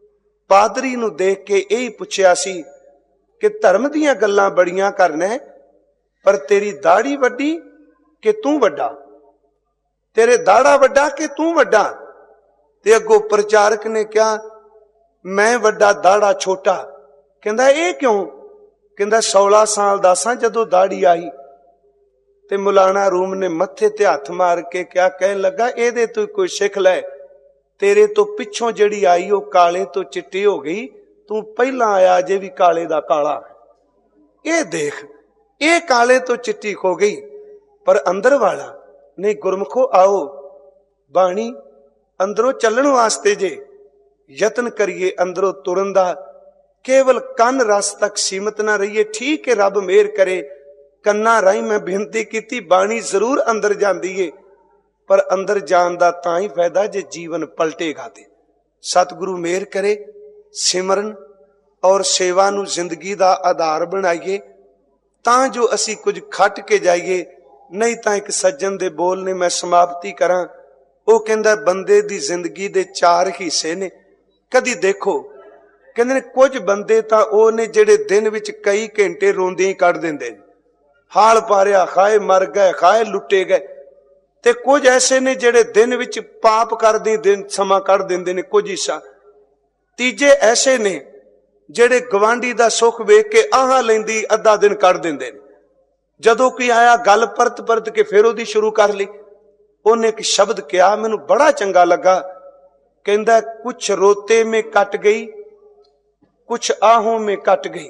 पादरी नूं देख के यही पुछया सी कि धर्म दीयां गल्लां बड़ियां करना है, पर तेरी दाढ़ी वड्डी कि तू वड्डा, तेरे दाड़ा वड्डा कि तू वड्डा। ते अगों प्रचारक ने कहा मैं वड्डा दाड़ा छोटा। कहंदा ये क्यों? कहंदा सोलह साल दा सां जदों दाड़ी आई ते मौलाना रूम ने मत्थे ते हथ मार के क्या कहन लगा, एदे तो कोई सिख लै, तेरे तो पिछों जड़ी आई वो काले तो चिट्टी हो गई, तू पहला आया अजे भी काले दा काला। ये देख, ये काले तो चिट्टी हो गई, पर अंदर वाला नहीं। गुरमुखो आओ, बाणी अंदरों चलण वास्ते जे यतन करिए, अंदरों तुरन दा, केवल कन रस तक सीमित ना रहिए। ठीक है, रब मेहर करे, कन्ना राही मैं बेनती की, बाणी जरूर अंदर जाती है, पर अंदर जान दा तां ही फायदा जे जीवन पलटेगा। ते सतगुरु मेहर करे, सिमरन और सेवा नू जिंदगी दा आधार बनाइए, तां जो असी कुछ खट के जाइए। नहीं तां एक सज्जन दे बोल ने मैं समाप्ति करां, वो कहंदा बंदे दी जिंदगी दे चार हिस्से ने। कदी देखो कहंदे ने कुछ बंदे तां ओ ने जेड़े दिन विच कई घंटे रोंदे ही कढ दिंदे ने, हाल पारिया, खाए मर गए, खाए लुटे गए। ते कुछ ऐसे ने जेड़े दिन विच पाप करदे दिन समा कढ दिंदे ने कुछ हिस्सा। तीजे ऐसे ने जेड़े गवांडी दा सुख वेख के आह लैंदी अद्धा दिन कढ दिंदे ने। जदों कोई आया गल परत परत के फिर ओदी शुरू कर ली। उन्हें एक शब्द कहा, मैनू बड़ा चंगा लगा, कहंदा कुछ रोते में कट गई, कुछ आहों में कट गई।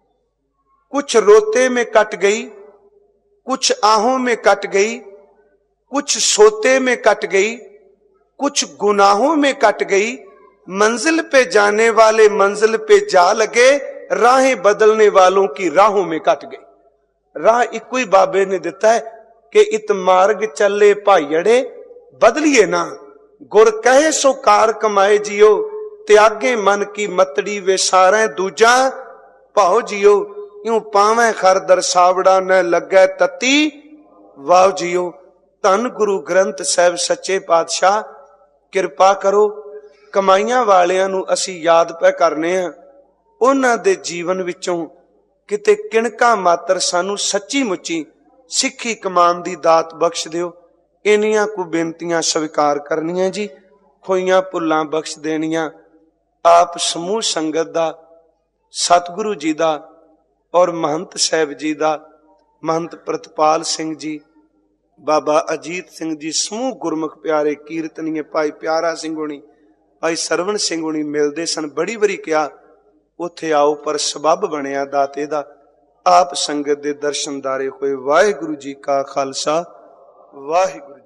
कुछ रोते में कट गई, कुछ आहों में कट गई, कुछ सोते में कट गई, कुछ गुनाहों में कट गई। मंजिल पे जाने वाले मंजिल पे जा लगे, राहें बदलने वालों की राहों में कट गई। राह इको ही बाबे ने दिता है कि इत मार्ग चले भाईड़े, बदलिए ना, गुर कहे सो कार कमाए जियो, त्यागे मन की मतड़ी वे सारे दूजा भाओ जियो। यूं पावे खर दरसावड़ा न लगे तती वाव जियो। धन गुरु ग्रंथ साहिब सच्चे पातशाह किरपा करो, कमाइयां वालियां नू असी याद पै करने हैं, उन्हां दे जीवन विचों किते किणका मात्र सानू सच्ची मुच्ची सिक्खी कमान दी दात बख्श दियो। इन्नियां को बेनतियां स्वीकार करनियां जी, खोइयां भुल्लां बख्श देनियां। आप समूह संगत दा, सतगुरु जी दा और महंत साहब जी दा, महंत प्रतपाल सिंह जी, बाबा अजीत सिंह जी, समूह गुरमुख प्यारे कीर्तनीय भाई प्यारा सिंह होनी, भाई सरवण सिंह होनी मिलते सन। बड़ी बारी कहा उत्थे आओ, पर सबब बनिया दाते दा। आप संगत दे दर्शनदारे होए। वाहिगुरु जी का खालसा, वाहिगुरु।